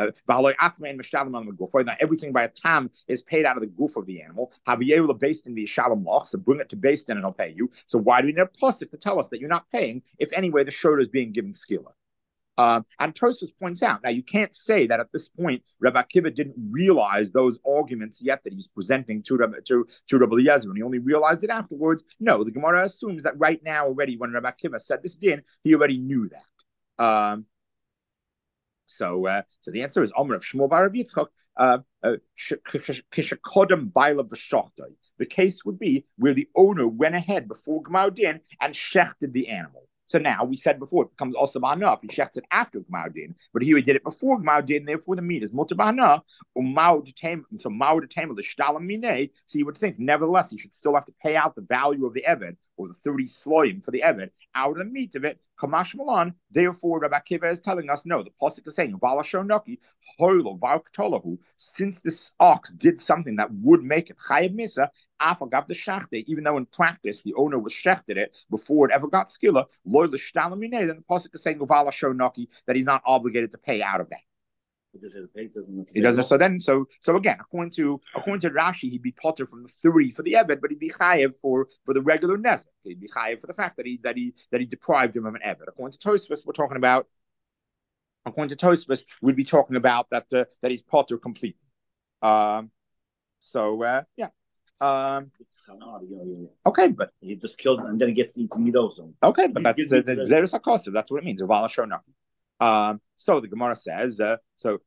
lach. Now everything by a tam is paid out of the goof of the animal. Haviyeh based in V'yishalom lach. So bring it to based in and I'll pay you. So why do we need a pasuk to tell us that you're not paying if anyway the shur is being given skilla? Um, and Tosfos points out, now you can't say that at this point Rabbi Akiva didn't realize those arguments yet that he's presenting to Rabbi, to, to Rabbi Eliezer, and he only realized it afterwards. No, the Gemara assumes that right now already, when Rabbi Akiva said this din, he already knew that. Um, so, uh, so the answer is Omer of Shmuel bar Rav Yitzchak. uh, uh, kishakodem bail of the shochtoi. The case would be where the owner went ahead before Gmar Din and shechted the animal. So now we said before it becomes also ba'ana if he shechts it after Gmar Din, but here he did it before Gmar Din, therefore the meat is mutar ba'ana. So ma'u detam the shtalam minei. So you would think, nevertheless, he should still have to pay out the value of the eved or the thirty sloim for the eved out of the meat of it. Kamash Malan. Therefore, Rabbi Akiva is telling us no. The pasuk is saying Vala Shonoki Hoilo Varktolahu. Since this ox did something that would make it chayiv misa, afagav the shachte, even though in practice the owner was shechted it before it ever got skilla, loy l'shtalamine, then the pasuk is saying Vala Shonoki that he's not obligated to pay out of that. He doesn't. So then, so so again, according to according to Rashi, he'd be potter from the three for the eved, but he'd be chayev for for the regular nezek. He'd be chayev for the fact that he that he that he deprived him of an eved. According to Tosfos, we're talking about. According to Tosfos, we'd be talking about that uh, that he's potter completely. Um. So uh, yeah. Um. Okay, but he just kills him and then he gets eaten meat also. Okay, but that's uh, there's a cost. That's what it means. Vala shonah. Um, so the Gemara says, uh, so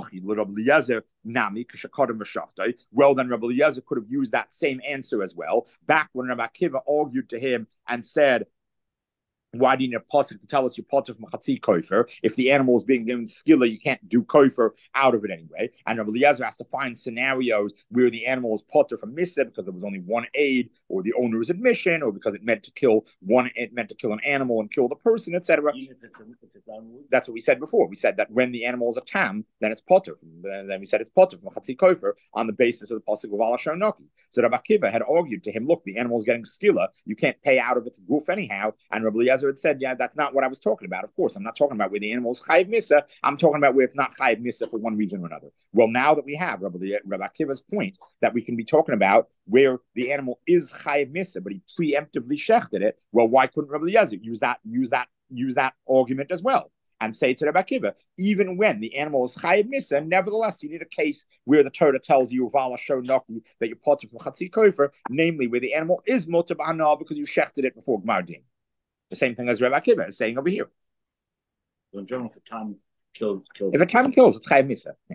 nami well, then Rabbi Eliezer could have used that same answer as well. Back when Rabbi Akiva argued to him and said, why do you need a pasuk to tell us you're potter from chatzi kofer? If the animal is being given skilla, you can't do kofer out of it anyway. And Rabbi Eliezer has to find scenarios where the animal is potter from misa because there was only one aid, or the owner's admission, or because it meant to kill one, it meant to kill an animal and kill the person, et cetera. That's what we said before. We said that when the animal is a tam, then it's potter. Then we said it's potter from chatzi kofer on the basis of the pasuk of Ala Shonoki. So Rabbi Akiva had argued to him, look, the animal is getting skilla, you can't pay out of its goof anyhow. And Rabbi Eliezer had said, yeah, that's not what I was talking about. Of course, I'm not talking about where the animal is chayiv misa. I'm talking about where it's not chayiv misa for one reason or another. Well, now that we have Rabbi, Rabbi Akiva's point that we can be talking about where the animal is chayiv misa, but he preemptively shechted it, well, why couldn't Rabbi Eliezer use that, use that, use that argument as well? And say to Rabbi Akiva, even when the animal is chayiv misa, nevertheless, you need a case where the Torah tells you Vala Shonoki that you're potter from chatzi kofer, namely where the animal is mutar b'hana because you shechted it before Gmar Din. The same thing as Rabbi Akiva is saying over here. So in general, if a time kills, kills. If a time kills, it's chayiv misa. Yeah.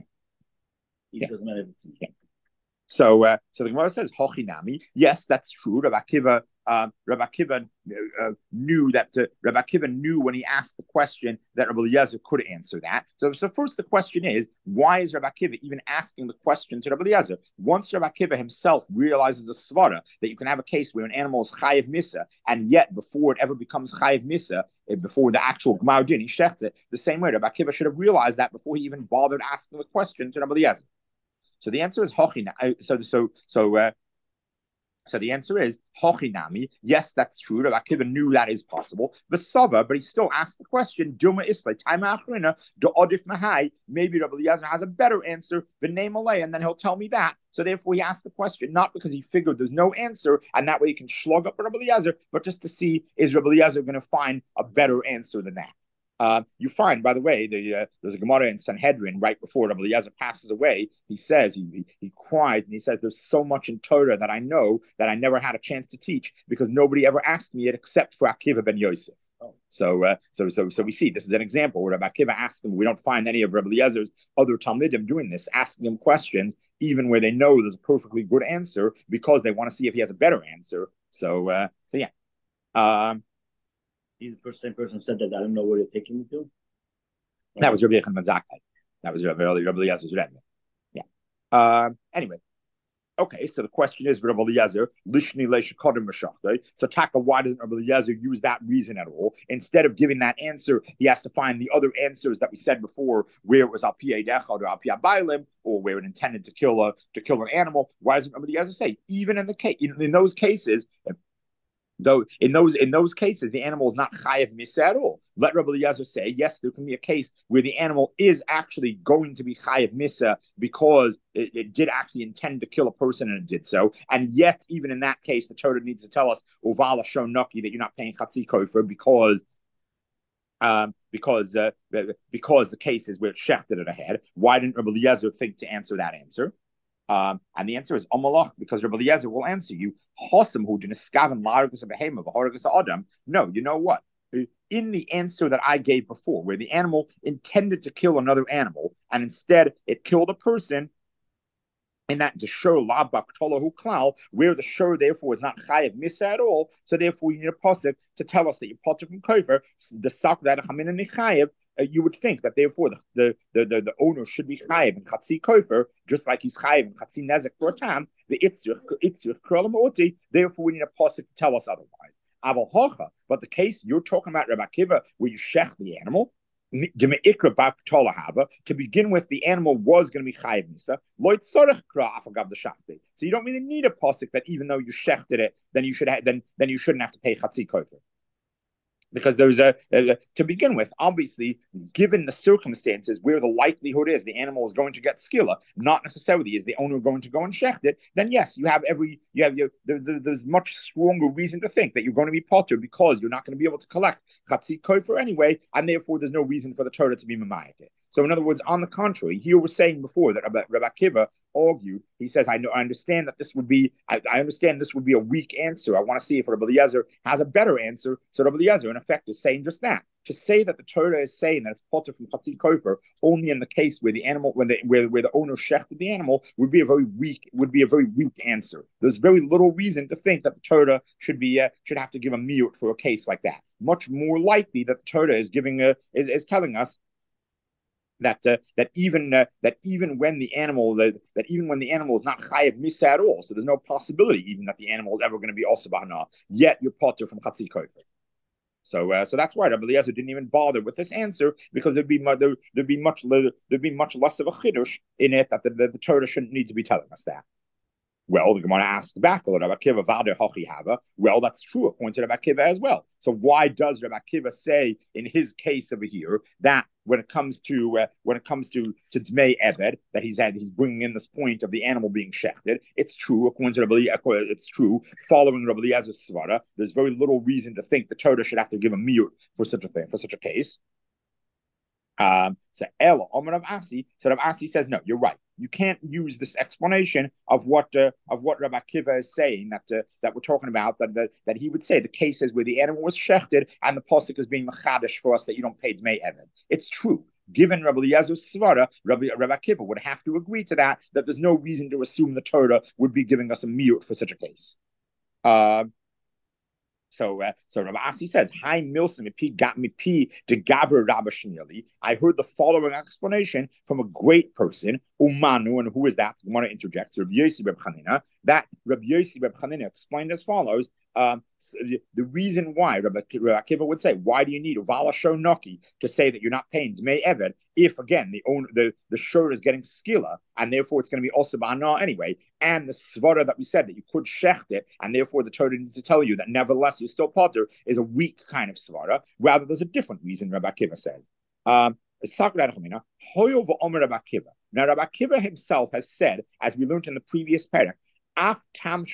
It yeah. doesn't matter. Yeah. So, uh, so the Gemara says, Hochinami. Yes, that's true. Rabbi Akiva, uh, Rabbi Akiva uh, knew that. Uh, Rabbi Akiva knew when he asked the question that Rabbi Eliezer could answer that. So, so first the question is, why is Rabbi Akiva even asking the question to Rabbi Eliezer? Once Rabbi Akiva himself realizes a svara that you can have a case where an animal is chayiv misa, and yet before it ever becomes chayiv misa, before the actual Gmar Din, he shechts it the same way. Rabbi Akiva should have realized that before he even bothered asking the question to Rabbi Eliezer. So the answer is hochinami. So so so uh, so the answer is hochinami. Yes, that's true. Rabbi Akiva knew that is possible. V'sava, but he still asked the question. Duma islay time achrina do odif mahai. Maybe Rabbi Eliezer has a better answer. V'nei malay, and then he'll tell me that. So therefore, he asked the question not because he figured there's no answer, and that way he can slug up Rabbi Eliezer, but just to see is Rabbi Eliezer going to find a better answer than that. Uh, you find, by the way, the, uh, there's a Gemara in Sanhedrin right before Rabbi Eliezer passes away. He says, he, he he cries, and he says, there's so much in Torah that I know that I never had a chance to teach because nobody ever asked me it except for Akiva ben Yosef. Oh. So, uh, so, so, so we see this is an example where Rabbi Akiva asked him. We don't find any of Rabbi Eliezer's other Talmidim doing this, asking him questions, even where they know there's a perfectly good answer because they want to see if he has a better answer. So, uh, so yeah. Um, He's the same person said that I don't know where they're taking me to. That was Rabbi Yechon ben Zakkai. That was Rabbi Eliezer's Rebbe. Yeah. Um, anyway, okay. So the question is, Rabbi Eliezer, lishni leishakodim b'shachtei. So Taka, why doesn't Rabbi Eliezer use that reason at all? Instead of giving that answer, he has to find the other answers that we said before, where it was al pi dechad or al pi bailim, or where it intended to kill a to kill an animal. Why doesn't Rabbi Eliezer say even in the case in, in those cases? Though in those in those cases, the animal is not chayiv misa at all. Let Rabbi Eliezer say, yes, there can be a case where the animal is actually going to be chayiv misa because it, it did actually intend to kill a person and it did so. And yet, even in that case, the Torah needs to tell us, uvala shonoki, that you're not paying chatzi kofer because um, because uh, because the case is where it's shechted it ahead. Why didn't Rabbi Eliezer think to answer that answer? Um, and the answer is Amalach, because Rabbi Eliezer will answer you. No, you know what? In the answer that I gave before, where the animal intended to kill another animal, and instead it killed a person, And that the shur la baktolahu klal, where the shur therefore is not chayiv misa at all. So therefore, you need a pasuk to tell us that you're potter from kofer. The sak that chamin and chayiv. Uh, you would think that therefore the the the, the, the owner should be chayiv and chatzi kofer, just like he's chayiv and chatzi nezek for a time. The itzrich itzrich krolam oti. Therefore, we need a pasuk to tell us otherwise. Aval hocha, but the case you're talking about, Rabbi Akiva, where you shech the animal. To begin with, the animal was going to be chayiv nisa. So you don't really need a pasuk that even though you shechted it, then you should ha- then then you shouldn't have to pay chatzi kofer. Because there's a, a to begin with, obviously, given the circumstances where the likelihood is the animal is going to get skilla, not necessarily is the owner going to go and shecht it, then yes, you have every you have you there, there, there's much stronger reason to think that you're going to be potter because you're not going to be able to collect chatzi kofer anyway, and therefore there's no reason for the Torah to be mamayat it. So in other words, on the contrary, here was saying before that Rabbi, Rabbi Akiva argued. He says, I know, I understand that this would be, I, I understand this would be a weak answer. I want to see if Rabbi Eliezer has a better answer. So Rabbi Eliezer, in effect, is saying just that. To say that the Torah is saying that it's potter from chatzi kofer only in the case where the animal, when the where, where the owner shechted the animal, would be a very weak, would be a very weak answer. There's very little reason to think that the Torah should be uh, should have to give a miyut for a case like that. Much more likely that the Torah is giving a, is is telling us that uh, that even uh, that even when the animal that, that even when the animal is not chayiv misa at all, so there's no possibility even that the animal is ever going to be also bahana, yet you're potter from chatzi kofer. So uh, so that's why Rabbi Eliezer didn't even bother with this answer, because there'd be there, there'd be much there'd be much less of a chidush in it that the, the, the Torah shouldn't need to be telling us that. Well, the Gemara asks back, Rabbi Akiva, Vader Hochi Hava. Well, that's true according to Rabbi Akiva as well. So why does Rabbi Akiva say in his case over here that when it comes to uh, when it comes to to Dmei Eved, that he's had he's bringing in this point of the animal being shechted? It's true according to Rabbi. It's true following Rabbi Eliezer's svara. There's very little reason to think the Torah should have to give a miyut for such a thing, for such a case. Um, so Elo Omer of Asi, so Rav Asi says, no, you're right. You can't use this explanation of what uh, of what Rabbi Akiva is saying that uh, that we're talking about. That, that that he would say the cases where the animal was shechted and the pasuk is being machadish for us that you don't pay Dmei Eved. It's true. Given Rabbi Eliezer's svara, Rabbi, Rabbi Akiva would have to agree to that. That there's no reason to assume the Torah would be giving us a miyut for such a case. Uh, So, uh, so Rabbi Asi says, "Hi, Milsim, P got me P de Gabra Rabbi Shneeli." I heard the following explanation from a great person, Umanu, and who is that? I want to interject. Rabbi Yossi Reb Chanina. That Rabbi Yossi Reb Chanina explained as follows: um, so the reason why Rabbi, Rabbi Akiva would say, "Why do you need Uvala Shonoki to say that you're not paying Dmei Eved if again the owner the the shur is getting skilla and therefore it's going to be also ba'ana anyway, and the svara that we said that you could shecht it and therefore the Torah needs to tell you that nevertheless you're still potter is a weak kind of svara. Rather, there's a different reason." Rabbi Akiva says. Um, now, Rabbi Akiva himself has said, as we learned in the previous parak, Af tam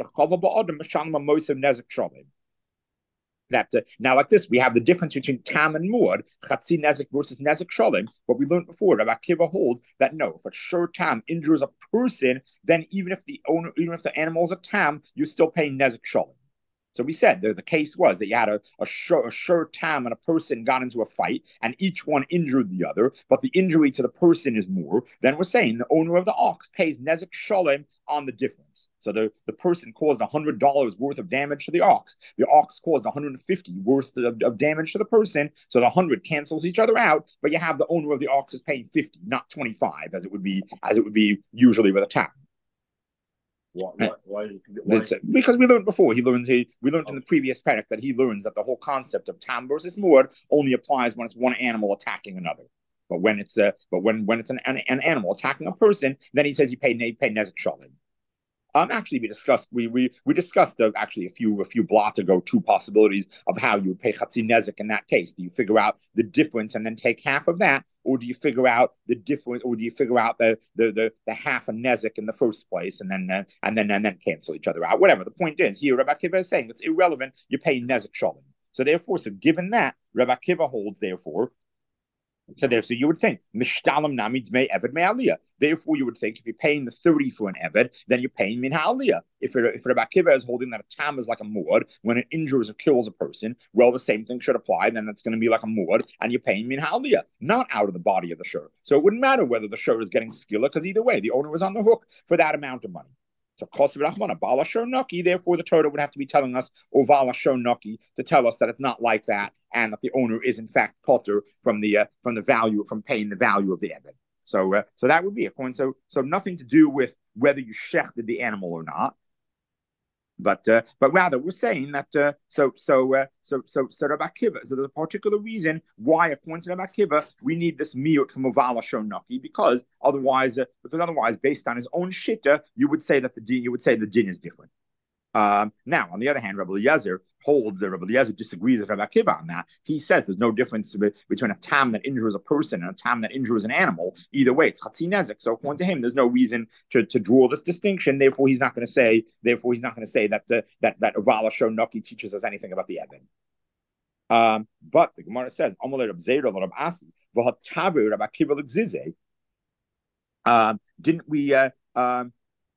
that uh, now, like this, we have the difference between tam and muad, chatzi nezek versus nezek sholim. What we learned before, Rabbi Akiva holds that no, if a shur tam injures a person, then even if the owner, even if the animal is a tam, you're still paying nezek sholim. So we said the, the case was that you had a, a, shur, a shur tam and a person got into a fight and each one injured the other, but the injury to the person is more. Then we're saying the owner of the ox pays nezek shalem on the difference. So the, the person caused one hundred dollars worth of damage to the ox. The ox caused one hundred fifty dollars worth of, of damage to the person. So the one hundred cancels each other out, but you have the owner of the ox is paying fifty, not twenty-five, as it would be as it would be usually with a tam. Why, why, why, why? Because we learned before, he learns he, we learned oh. in the previous parak that he learns that the whole concept of tam versus muad only applies when it's one animal attacking another. But when it's uh, but when when it's an, an, an animal attacking a person, then he says you pay pay nezek shalim. Um, actually, we discussed we we we discussed uh, actually a few a few blocks ago two possibilities of how you would pay chatzi nezek in that case. Do you figure out the difference and then take half of that, or do you figure out the difference, or do you figure out the the the, the half of nezek in the first place and then uh, and then and then cancel each other out? Whatever the point is, here Rabbi Akiva is saying it's irrelevant. You pay nezek shalim. So therefore, so given that, Rabbi Akiva holds therefore So there, so you would think mishtalam nami dmei eved me'aliyah. Therefore, you would think if you're paying the thirty for an eved, then you're paying min ha'aliyah. If it, if Rabbi Akiva is holding that a tam is like a muad when it injures or kills a person, well, the same thing should apply. Then that's going to be like a muad, and you're paying min ha'aliyah, not out of the body of the shur. So it wouldn't matter whether the shur is getting skilla, because either way, the owner was on the hook for that amount of money. So Kosev Rachmana, Bala Shonaki, therefore the Torah would have to be telling us, or Vala Shonaki, to tell us that it's not like that, and that the owner is in fact potter from the uh, from the value, from paying the value of the Eved. So uh, so that would be a point. So so nothing to do with whether you shechted the animal or not. But uh, but rather we're saying that uh, so so uh, so so so Rabbi Akiva. So there's a particular reason why, according to Rabbi Akiva, we need this miyut from Uvala Shonaki, because otherwise uh, because otherwise, based on his own shitta, you would say that the din you would say the din is different. Um, now, on the other hand, Rabbi Eliezer holds that Rabbi Eliezer disagrees with Rabbi Akiva on that. He says there's no difference between a tam that injures a person and a tam that injures an animal. Either way, it's chatzi nezek. So according to him, there's no reason to, to draw this distinction. Therefore, he's not going to say. Therefore, he's not going to say that uh, that that Uvala Shonaki teaches us anything about the Eben. Um, but the Gemara says, "Amalei Rab Zera Rab Asi v'hatavu Rabbi Akiva l'gzize." Um, didn't we? Uh, um,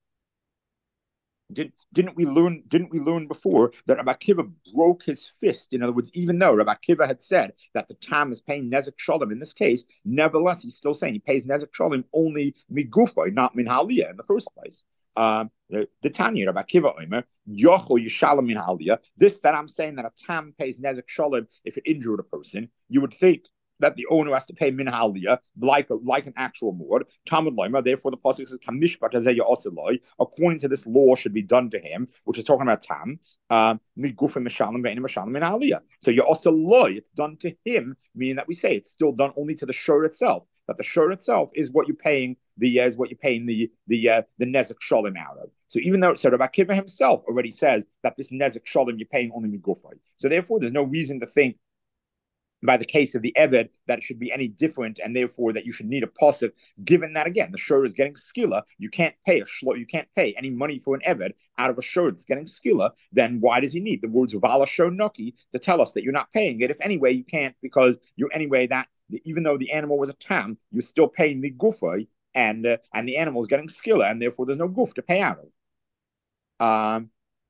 Did, didn't we learn? Didn't we learn before that Rabbi Akiva broke his fist? In other words, even though Rabbi Akiva had said that the tam is paying nezek shalom in this case, nevertheless he's still saying he pays nezek shalom only migufay, not min haliyah in the first place. Um, the, the Tanya Rabbi Akiva Omer yochol yishalom min haliyah. This that I'm saying that a tam pays nezek shalom if it injured a person, you would think that the owner has to pay min haliyah like a, like an actual mord. Talmud Loima, therefore the pasuk says kamishpat hazeh ya'asiloi. According to this law, should be done to him, which is talking about tam. Migufim mishalim ve'enim mishalim min haliyah. So ya'asiloi, it's done to him, meaning that we say it's still done only to the shur itself. That the shur itself is what you're paying the uh, is what you're paying the the uh, the nezek shalom out of. So even though so Rabbi Akiva himself already says that this nezek shalom you're paying only migufay. So therefore, there's no reason to think by the case of the Eved that it should be any different, and therefore that you should need a pasuk, given that again the shur is getting skilla, you can't pay a shlo, you can't pay any money for an Eved out of a shur that's getting skilla. Then why does he need the words of Vala Shonaki to tell us that you're not paying it? If anyway you can't, because you anyway that even though the animal was a tam, you're still paying the gufay, and uh, and the animal is getting skilla, and therefore there's no guf to pay out of. Um.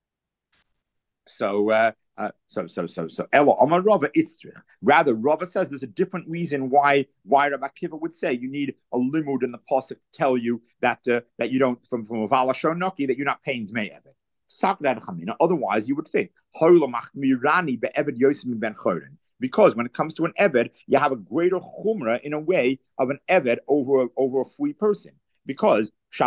So. Uh, Uh, so, so, so, so, Ella Omar Rava Itzrich. Rather, Rava says there's a different reason why why Rabbi Akiva would say you need a limud in the pasuk to tell you that uh, that you don't from from a Vala Shonaki that you're not paying Dmei Eved. Sakrad Chamina. Otherwise, you would think because when it comes to an Eved, you have a greater chumrah in a way of an Eved over over a free person. Because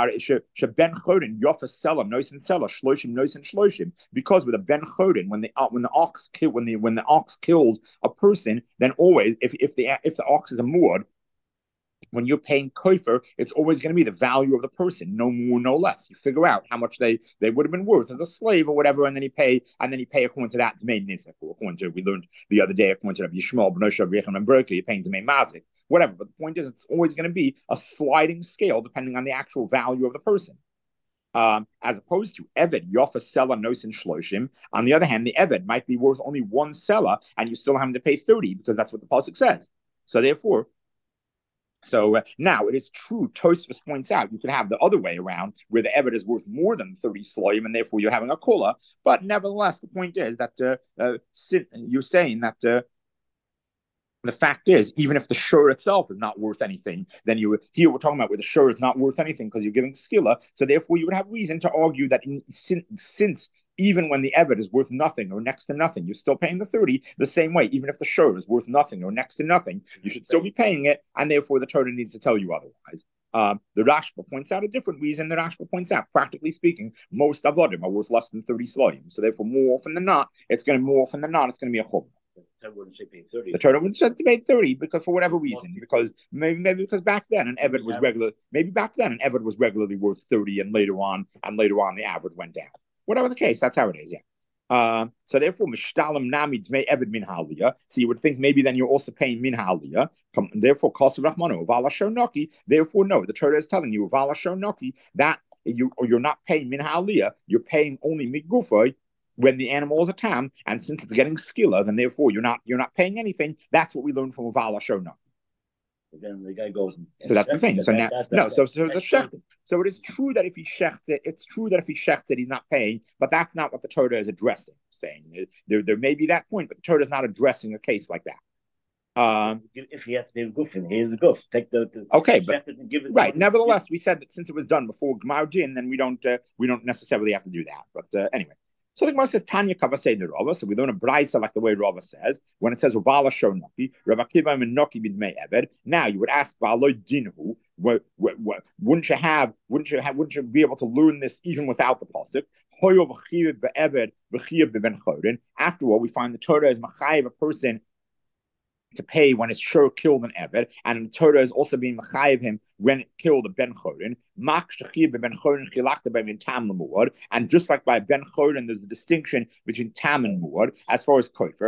ben choden yofa selam noisen selah shloshim noisen shloshim. Because with a ben choden, when the when the ox kill when the when the ox kills a person, then always if if the if the ox is a muad, when you're paying kofer, it's always going to be the value of the person, no more, no less. You figure out how much they, they would have been worth as a slave or whatever, and then you pay, and then you pay according to that Dmei Nizek, or according to we learned the other day, according to Yishmael, B'noshav, Rechem, and Berkeley, you're paying Dmei Mazik, whatever. But the point is, it's always going to be a sliding scale depending on the actual value of the person. Um, as opposed to Eved, Yofa Sela Nosin Shloshim. On the other hand, the Eved might be worth only one Sela, and you still having to pay thirty because that's what the pasuk says. So therefore, So uh, now it is true, Tosfos points out, you can have the other way around, where the Eved is worth more than thirty sloim, and therefore you're having a kula. But nevertheless, the point is that uh, uh, you're saying that uh, the fact is, even if the shur itself is not worth anything, then you here we're talking about where the shur is not worth anything because you're giving skilla. So therefore you would have reason to argue that in, since, since even when the Eved is worth nothing or next to nothing, you're still paying the thirty the same way. Even if the shur is worth nothing or next to nothing, you should still be paying it, and therefore the Torah needs to tell you otherwise. Um, the Rashba points out a different reason. The Rashba points out, practically speaking, most avodim are worth less than thirty sloim. So therefore, more often than not, it's going to more often than not, it's going to be a chum. The Torah wouldn't say pay thirty. The Torah wouldn't say to pay thirty because for whatever reason, because maybe maybe because back then an Eved was regular. Maybe back then an Eved was regularly worth thirty, and later on, and later on the average went down. Whatever the case, that's how it is. Yeah. Uh, so therefore, mishtalim nami dmei Eved min haliyah. So you would think maybe then you're also paying min haliyah. Therefore, kosav rachmano vala shonaki. Therefore, no, the Torah is telling you vala shonaki that you or you're not paying min haliyah. You're paying only migufay when the animal is a tam, and since it's getting skilla, then therefore you're not you're not paying anything. That's what we learned from vala shonaki. But then the guy goes. And so that's the thing. So now, that, that, no, so so the shech. So it is true that if he shechts it, it's true that if he shechts it, he's not paying. But that's not what the Torah is addressing. Saying there, there may be that point, but the Torah is not addressing a case like that. Um, if he has to pay a goof, here's a goof. Take the, the okay, but it and give it right. Nevertheless, we said that since it was done before Gmar Din, then we don't uh, we don't necessarily have to do that. But uh, anyway, so the Gemara says Tanya Kavasei de Rava. So we learn a brayso like the way Rava says when it says Uvala Shonoki Rav Akiva Menoki Bidmei Eved. Now you would ask Valo Dinhu. What, what, what, wouldn't you have? Wouldn't you have? Wouldn't you be able to learn this even without the pasuk? After all, we find the Torah is machayev a person to pay when it's sure killed an Eved, and the Torah is also being machayev him when it killed a Ben Chorin. And just like by Ben Chorin, there's a distinction between Tam and Muad as far as Kofer.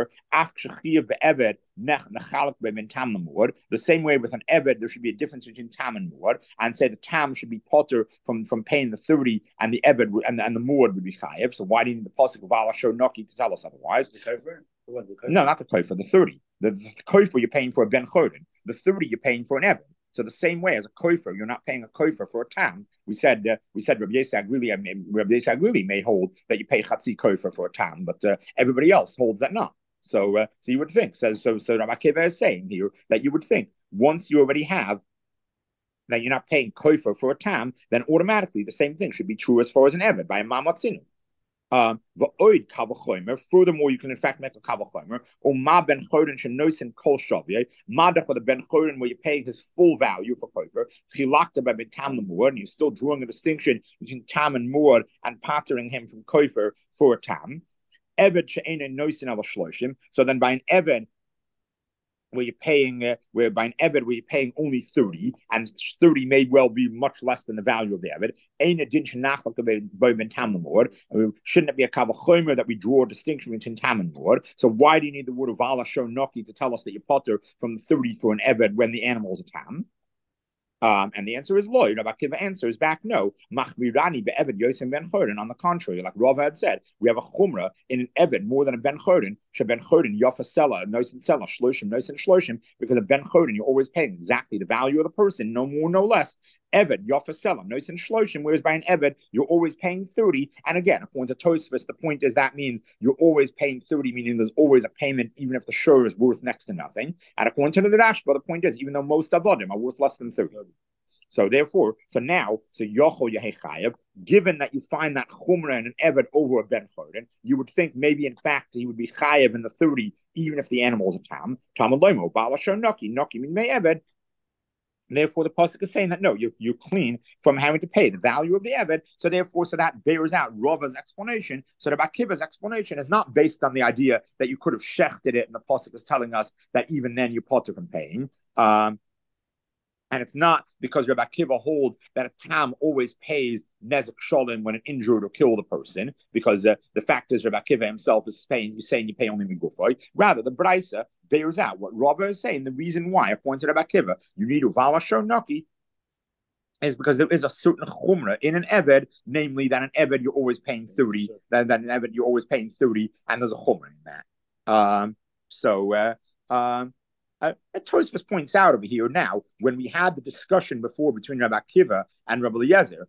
The same way with an Eved, there should be a difference between Tam and Muad, and say the Tam should be potter from, from paying the thirty, and the Eved and the, and the Muad would be chayev. So why didn't the pasuk of Allah show Noki to tell us otherwise? The Kofer? No, not the kofer, the thirty. The, the, the kofer you're paying for a ben chorin. The thirty you're paying for an Eved. So the same way as a kofer, you're not paying a kofer for a tam. We said uh, we said Rabbi Yisrael Glili, I mean, Rabbi Yisrael Glili may hold that you pay chatzi kofer for a tam, but uh, everybody else holds that not. So uh, so you would think. So so so Rabbi Akiva is saying here that you would think once you already have that you're not paying kofer for a tam, then automatically the same thing should be true as far as an Eved by a mamatzinu. Um, furthermore, you can in fact make a kavachomer. Or ma ben chorin shenosin kol shavye. Mada for the ben chorin where you're paying his full value for kofer. Chilakta by tam lemur, and you're still drawing a distinction between tam and mur and pattering him from kofer for a tam. Eved she'ein nosin al shloshim. So then by an eved where you're paying, uh, where by an Eved where you're paying only thirty, and thirty may well be much less than the value of the Eved. Shouldn't it be a kavachomer that we draw a distinction between tam and mor? So why do you need the word of Allah show noki to tell us that you potter from thirty for an Eved when the animal is a tam? Um, and the answer is loy. Rabbi Akiva answers back, no. Machmirani be'eved yosem ben chorin. On the contrary, like Rava had said, we have a chumrah in an eved more than a ben chorin. She ben chorin yafa sela nois and sela shloshim nois and shloshim, because a ben chorin you're always paying exactly the value of the person, no more, no less. Eved yafa sela nois and shloshim, whereas by an eved you're always paying thirty. And again, according to Tosfos, the point is that means you're always paying thirty, meaning there's always a payment, even if the shur is worth next to nothing. And according to the Rashba, the point is even though most avodim are worth less than thirty. So therefore, so now, so yochol yehei chayev, given that you find that chumrah and an eved over a ben chorin, you would think maybe in fact he would be chayev in the thirty, even if the animal is a tam. Tam alomo balasho noki noki min may eved. Therefore, the pasuk is saying that no, you you clean from having to pay the value of the eved. So therefore, so that bears out Rava's explanation. So the Akiva's explanation is not based on the idea that you could have shechted it, and the pasuk is telling us that even then you potter from paying. Um, And it's not because Rabbi Akiva holds that a tam always pays nezek shalom when an injured or killed a person, because uh, the fact is Rabbi Akiva himself is paying, you're saying you pay only migufoy. Rather, the Braisa bears out what Rava is saying. The reason why, according to Rabbi Akiva, you need uvala shonaki is because there is a certain chumrah in an eved, namely that an eved you're always paying thirty, that, that an eved you're always paying thirty, and there's a chumrah in that. Um, so, uh, um, Uh, Tosfos points out over here now, when we had the discussion before between Rabbi Akiva and Rabbi Eliezer,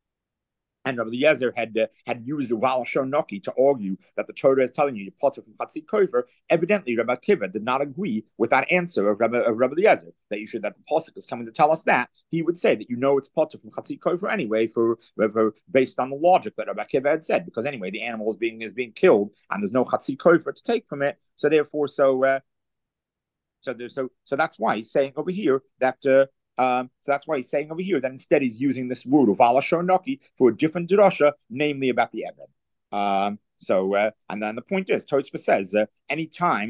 and Rabbi Eliezer had uh, had used the Val Shonoki to argue that the Torah is telling you you potter from Chatzi Kofer. Evidently, Rabbi Akiva did not agree with that answer of Rabbi, of Rabbi Eliezer, that you should, that the pasuk is coming to tell us that. He would say that you know it's potter from Chatzi Kofer anyway, for, for based on the logic that Rabbi Akiva had said, because anyway the animal is being is being killed and there's no Chatzi Kofer to take from it. So therefore, so. Uh, So, so, so that's why he's saying over here that. Uh, um, so that's why he's saying over here that instead he's using this word of ala shonoki for a different drasha, namely about the eved. Um, so, uh, and then the point is, Tosfos says, uh, anytime.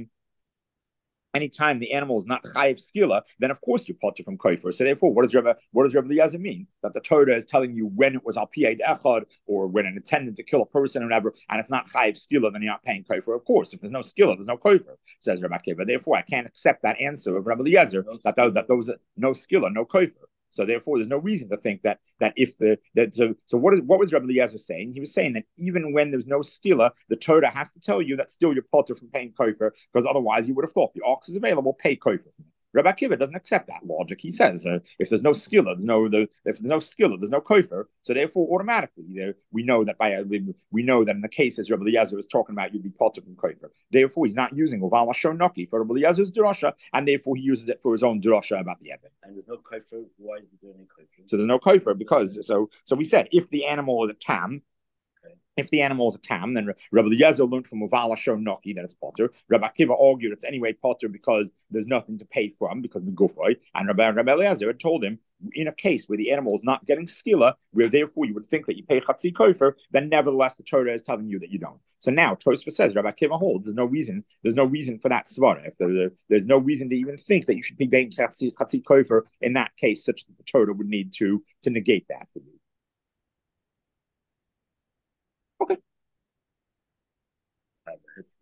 Anytime the animal is not chayiv skila, then of course you potter from kofer. So therefore, what does Rabbi what does Rabbi Eliezer mean? That the Torah is telling you when it was al pied echad, or when it intended to kill a person or whatever, and it's not chayiv skila, then you're not paying kofer. Of course, if there's no skila, there's no kofer, says Rabbi Akiva. Therefore, I can't accept that answer of Rabbi Eliezer no that, that, that those no skila, no kofer. So therefore, there's no reason to think that that if the that so, so what is what was Rabbi Eliezer saying? He was saying that even when there's no skila, the Torah has to tell you that still you're potter from paying kofer, because otherwise you would have thought the ox is available, pay kofer. Rabbi Akiva doesn't accept that logic. He says uh, if there's no skilla, there's no the, if there's no skilla, there's no kofer. So therefore, automatically, there, we know that by we, we know that in the cases Rabbi Eliezer is talking about, you'd be potter from kofer. Therefore, he's not using Oval Shonoki for Rabbi Eliezer's drasha, and therefore he uses it for his own drasha about the Eben. And there's no kofer. Why is he doing any kofer? So there's no kofer because so so we said if the animal is a tam. If the animal is a tam, then Rabbi Eliezer learned from Uvala Shonoki that it's potter. Rabbi Akiva argued it's anyway potter because there's nothing to pay from because we go for it. And Rabbi, Rabbi Eliezer had told him in a case where the animal is not getting skilla, where therefore you would think that you pay chatzi kofer, then nevertheless the Torah is telling you that you don't. So now Tosfos says Rabbi Akiva holds there's no reason there's no reason for that svara. If there, there's no reason to even think that you should be paying chatzi, chatzi kofer in that case, such that the Torah would need to to negate that for you.